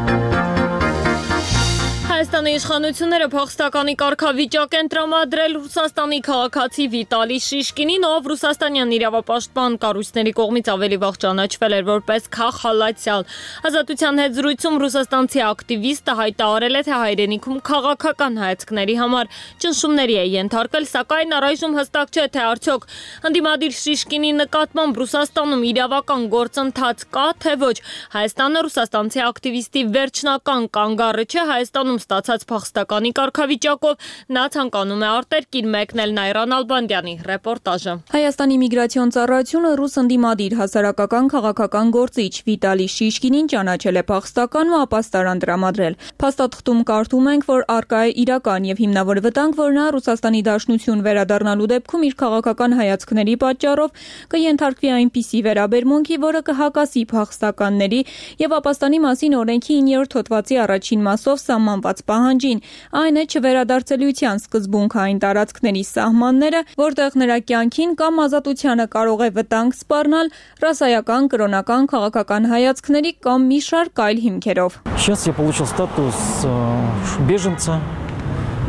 Հայաստանի իշխանությունները փախստականի կարգավիճակ են տրամադրել Ռուսաստանի քաղաքացի Վիտալի Շիշկինին, ով ռուսաստանյան իրավապաշտպան կառույցների կողմից ավելի վաղ ճանաչվել էր որպես քաղաքալացյալ։ Ազատության հետ զրույցում ռուսաստանցի ակտիվիստը հայտարարել է, թե հայրենիքում քաղաքական հայացքների համար ճնշումների է ենթարկվել, սակայն առայժմ հստակ չէ, թե արդյոք ընդդիմադիր Շիշկինի նկատմամբ Ռուսաստանում իրավական գործընթաց կա, թե ոչ։ Հայաստանը ռուսաստանցի ակտիվիստի վերջնական կանգառը չէ, Հայաստանում ստացած փախստականի կարգավիճակով նա ցանկանում է արտերկիր մեկնել Նայրան Ալբանդյանի ռեպորտաժը։ Հայաստանի միգրացիոն ծառայությունը ռուս ընդդիմադիր հասարակական քաղաքական գործիչ Վիտալի Շիշկինին ճանաչել է փախստական ու ապաստարան տրամադրել։ Փաստաթղթում կարդում ենք, որ արկա է իրական եւ հիմնավոր վտանգ, որ նա Ռուսաստանի Դաշնություն վերադառնալու դեպքում իր քաղաքական հայացքների պատճառով կենթարկվի այնպիսի վերաբերմունքի, որը կհակասի փախստականների եւ ապաստանի մասին օրենքի 9-րդ հոդվածի առաջին մասով սահմանված պահանջին, այն է չվերադարձելիության սկզբունքային տարածքների սահմանները, որտեղ նրա կյանքին կամ ազատությանը կարող է վտանգ սպառնալ ռասայական, կրոնական, քաղաքական հայացքների կամ մի շարք այլ հիմքերով։ Сейчас я получил статус беженца.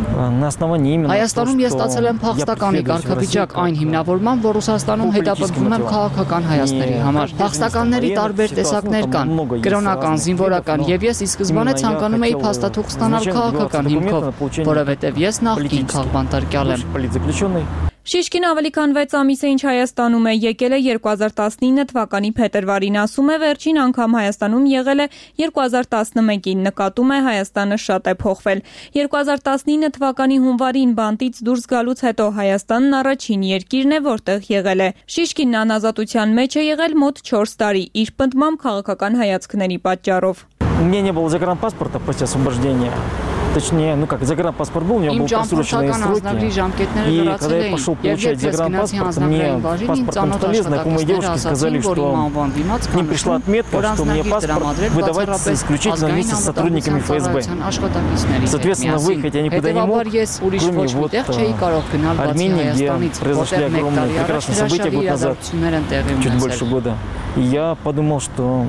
Հայաստանում ես ստացել եմ փախստականի կարգավիճակ այն հիմնավորման, որ Ռուսաստանում հետապնդվում եմ քաղաքական հայացքների համար։ Փախստականների տարբեր տեսակներ կան՝ կրոնական, զինվորական, եւ ես ի սկզբանե ցանկանում էի փաստաթուղթ ստանալ քաղաքական հիմքով, որովհետեւ ես նախկին քաղբանտարկյալ եմ։ Շիշկին ավելի քան 6 ամիս է ինչ Հայաստանում է, եկել է 2019 թվականի փետրվարին, ասում է վերջին անգամ Հայաստանում եղել է 2011-ին, նկատում է Հայաստանը շատ է փոխվել։ 2019 թվականի հունվարին բանտից դուրս գալուց հետո Հայաստանն առաջին երկիրն է, որտեղ եղել է։ Շիշկինն անազատության մեջ է եղել մոտ 4 տարի, իր պնդմամբ քաղաքական հայացքների պատճառով։ У меня не было загранпаспорта после освобождения. Точнее, загранпаспорт был, у меня был просроченные сроки. И когда я пошел получать загранпаспорт, мне паспортном столе знакомые девушки сказали, что к ним пришла отметка, что мне паспорт выдавать исключительно вместе с сотрудниками ФСБ. Соответственно, выехать я никуда не мог, кроме вот Армении, где произошли огромные прекрасные события год назад, чуть больше года. И я подумал, что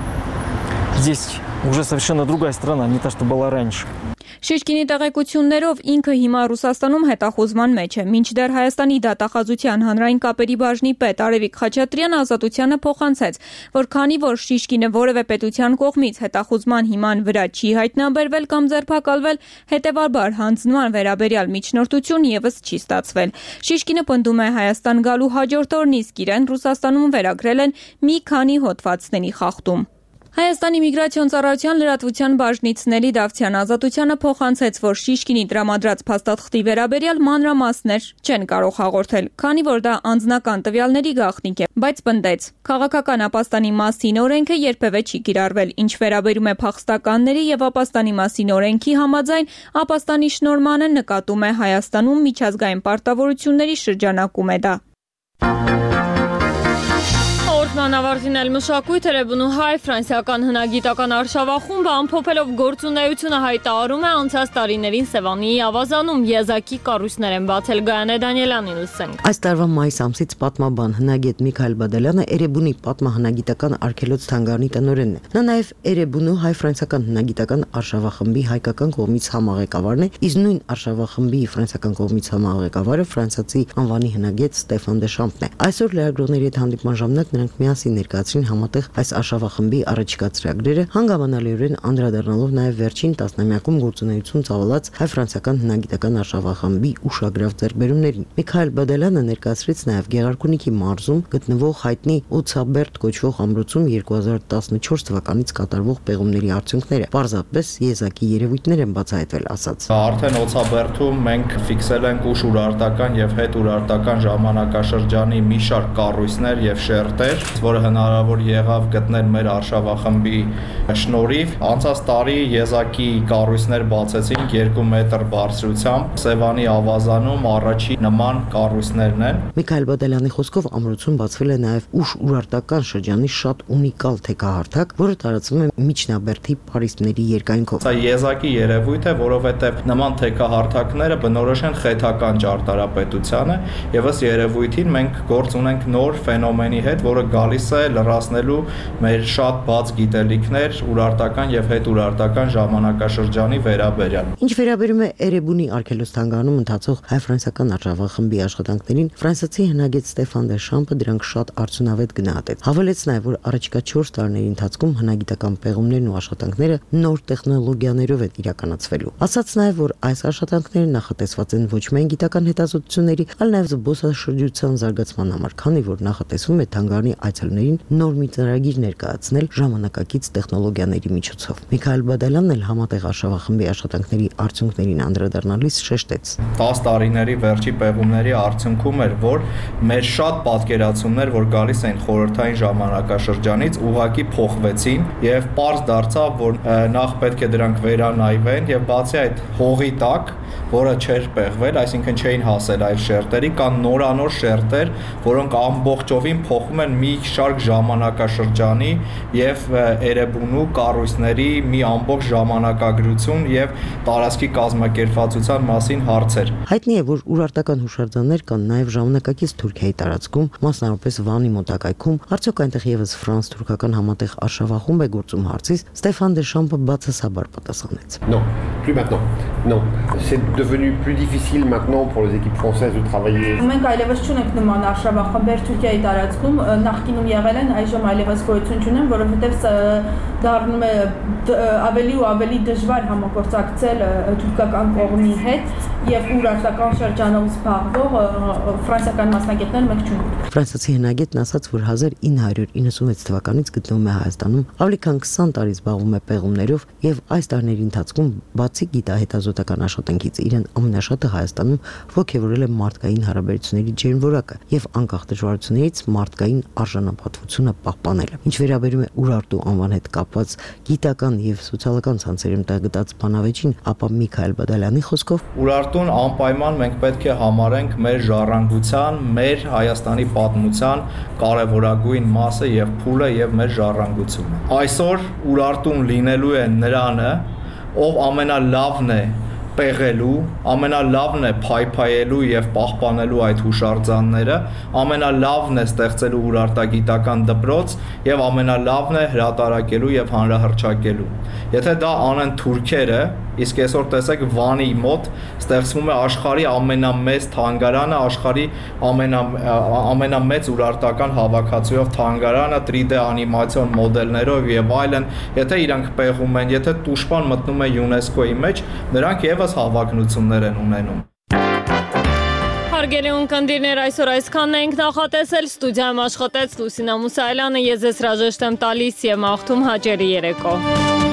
здесь уже совершенно другая страна, не та, что была раньше. Շիշկինի տեղեկություններով ինքը հիմա Ռուսաստանում հետախուզման մեջ է։ Մինչդեռ Հայաստանի դատախազության հանրային կապերի բաժնի պետ Արևիկ Խաչատրյանը ազատությանը փոխանցեց, որ քանի որ Շիշկինը որևէ պետության կողմից հետախուզման հիման վրա չի հայտնաբերվել կամ ձերբակալվել, հետևաբար հանձնման վերաբերյալ միջնորդություն եւս չի ստացվել։ Շիշկինը պնդում է Հայաստան գալու հաջորդ օրն իսկ իրեն Ռուսաստանում վերագրել են մի քանի հոդվածների խախտում։ Հայաստանի միգրացիոն ծառայության լրատվության բաժնից Նելի Դավթյան ազատությանը փոխանցեց, որ Շիշկինի տրամադրած փաստաթղթի վերաբերյալ մանրամասներ չեն կարող հաղորդել, քանի որ դա անձնական տվյալների գաղտնիք է, բայց պնդեց. քաղաքական ապաստանի մասին օրենքը երբևէ չի կիրառվել, ինչ վերաբերում է փախստականների եւ ապաստանի մասին օրենքի համաձայն, ապաստանի շնորհմանը նկատում է Հայաստանում միջազգային պարտավորությունների շրջանակում է դա։ Մանավարդին էլ մշակույթ Էրեբունու հայ ֆրանսիական հնագիտական արշավախումբը ամփոփելով գործունեությունը հայտարարում է անցած տարիներին Սևանիի ավազանում եզակի կառույցներ են բացել Գայանե Դանիելյանին լսենք։ Այս տարվա մայիս ամսից պատմաբան հնագետ Միքայել Բադալյանը Էրեբունի պատմահնագիտական արգելոց թանգարանի տնօրենն է։ Նա նաև Էրեբունու հայ ֆրանսիական հնագիտական արշավախմբի հայկական կողմից համաղեկավարն է, իսկ նույն արշավախմբի ֆրանսիական կողմից համաղեկավարը ֆրանսիացի անվանի հնագետ Ստեֆան Դեշամպն է։ Այսօր լրագրողների հետ հանդիպման ժամանակ նրանք միասին ներկայացրին համատեղ այս արշավախմբի առաջիկա ծրագրերը, հանգամանալիորեն անդրադառնալով նաև վերջին տասնամյակում գործունեություն ծավալած հայ-ֆրանսիական հնագիտական արշավախմբի ուշագրավ ձեռքբերումներին։ Միքայել Բադալյանը ներկայացրեց նաև Գեղարքունիքի մարզում գտնվող հայտնի Օցաբերտ կոչվող ամրոցում 2014 թվականից կատարվող պեղումների արդյունքները։ Պարզապես եզակի երևույթներ են բացահայտվել, ասաց։ Արդեն Օցաբերտում մենք ֆիքսել ենք ուշ ուրարտական եւ հետ ուրարտական ժամանակաշրջանի մի շարք կառույցներ եւ շերտեր, որը հնարավոր եղավ գտնել մեր արշավախմբի շնորհիվ։ Անցած տարի եզակի կառույցներ բացեցինք 2 մետր բարձրությամբ։ Սևանի ավազանում առաջի նման կառույցներն են։ Միքայել Բադալյանի խոսքով ամրոցում բացվել է նաև ուշ ուրարտական շրջանի շատ ունիկալ թեքահարթակ, որը տարածվում է Միջնաբերդի Փարիսների երկայնքով։ Սա եզակի երևույթ է, որովհետև նման թեքահարթակները բնորոշ են խեթական ճարտարապետությանը, եւ ըստ երևույթին մենք գործ ունենք նոր ֆենոմենի հետ, որը գալիս է լրացնելու մեր շատ բաց գիտելիքներ ուրարտական եւ հետուրարտական ժամանակաշրջանի վերաբերյալ։ Ինչ վերաբերում է Էրեբունի արգելոց թանգարանում ընթացող հայ-ֆրանսիական արշավախմբի աշխատանքներին, ֆրանսիացի հնագետ Ստեֆան Դեշամպը դրանք շատ արդյունավետ գնահատեց։ Հավելեց նաեւ, որ առաջիկա 4 տարիների ընթացքում հնագիտական պեղումներն ու աշխատանքները նոր տեխնոլոգիաներով են իրականացվելու։ Ասաց նաեւ, որ այս աշխատանքները նախատեսված են ոչ միայն գիտական հետազոտությունների, այլ նաեւ զբոսաշրջության զարգացման համար, քանի որ նախատեսվում է թանգարանի այցելուներին նոր մի ծրագիր ներկայացնել ժամանակակից տեխնոլոգիաների միջոցով։ Միքայել Բադալյանն էլ համատեղ արշավախմբի աշխատանքների արդյունքներին անդրադառնալիս շեշտեց. 10 տարիների վերջի պեղումների արդյունքում էր, որ մեր շատ պատկերացումներ, որ գալիս էին խորհրդային ժամանակաշրջանից, ուղղակի փոխվեցին եւ պարզ դարձավ, որ նախ պետք է դրանք վերանայվեն եւ բացի այդ հողի տակ, որը չէր պեղվել, այսինքն չէին հասել այլ շերտերի, կան նորանոր շերտեր, որոնք ամբողջովին փոխում են մի շարք ժամանակաշրջանի եւ Էրեբունու կառույցների մի ամբողջ ժամանակագրություն եւ տարածքի կազմակերպվածության մասին հարցեր։ Հայտնի է, որ ուրարտական հուշարձաններ կան նաեւ ժամանակակից Թուրքիայի տարածքում, մասնավորապես Վանի մոտակայքում, արդյոք այնտեղ եւս ֆրանս-թուրքական համատեղ արշավախումբ է գործում հարցից, Ստեֆան Դեշամպը բացասաբար պատասխանեց. Non, plus maintenant. Non, c'est devenu plus difficile maintenant pour les équipes françaises de travailler. Մենք այլևս չունենք նման արշավախմբեր Թուրքիայի տարածքում, նախկինում եղել են, այժմ այլևս գոյություն չունեն, որովհետև դառնում է ավելի ու ավելի դժվար համագործակցել թուրքական կողմի հետ եւ ուրարտական շրջանով զբաղվող ֆրանսիական մասնագետներ մենք չունենք։ Ֆրանսիացի հնագետն ասաց, որ 1996 թվականից գտնվում է Հայաստանում, ավելի քան 20 տարի զբաղվում է պեղումներով եւ այս տարիների ընթացքում բացի գիտահետազոտական աշխատանքից իրեն ամենաշատը Հայաստանում ողջևորել է մարդկային հարաբերությունների ջերմորակը եւ անկախ դժվարություններից մարդկային արժանապատվությունը պահպանելը։ Ինչ վերաբերում է Ուրարտու անվան հետ կապված գիտական եւ սոցիալական ցանցերում տեղգտած բանավեճին, ապա Միքայել Բադալյանի խոսքով Ուրարտուն անպայման մենք պետք է համարենք մեր ժառանգության, մեր Հայաստանի պատմության կարևորագույն մասը եւ փուլը եւ մեր ժառանգությունը։ Այսօր Ուրարտուն լինելու է նրանը, ով ամենալավն է պեղելու, ամենալավն է փայփայելու եւ պահպանելու այդ հուշարձանները, ամենալավն է ստեղծելու ուրարտագիտական դպրոց եւ ամենալավն է հրատարակելու եւ հանրահռչակելու։ Եթե դա անեն թուրքերը, իսկ այսօր տեսեք Վանի մոտ ստեղծվում է աշխարհի ամենամեծ թանգարանը, աշխարհի ամենամեծ ուրարտական հավաքածուով թանգարանը 3D անիմացիոն մոդելներով եւ այլն, եթե իրանք պեղում են, եթե տուժբան մտնում է ՅՈՒՆԵՍԿՕ-ի մեջ, նրանք եւս հավակնություններ են ունենում։ Հարգելի ունկնդիրներ, այսօր այսքանն ենք նախատեսել, ստուդիայում աշխատեց Լուսինա Մուսայելյանը, ես հրաժեշտ եմ տալիս եւ մաղթում հաջելի երեկո։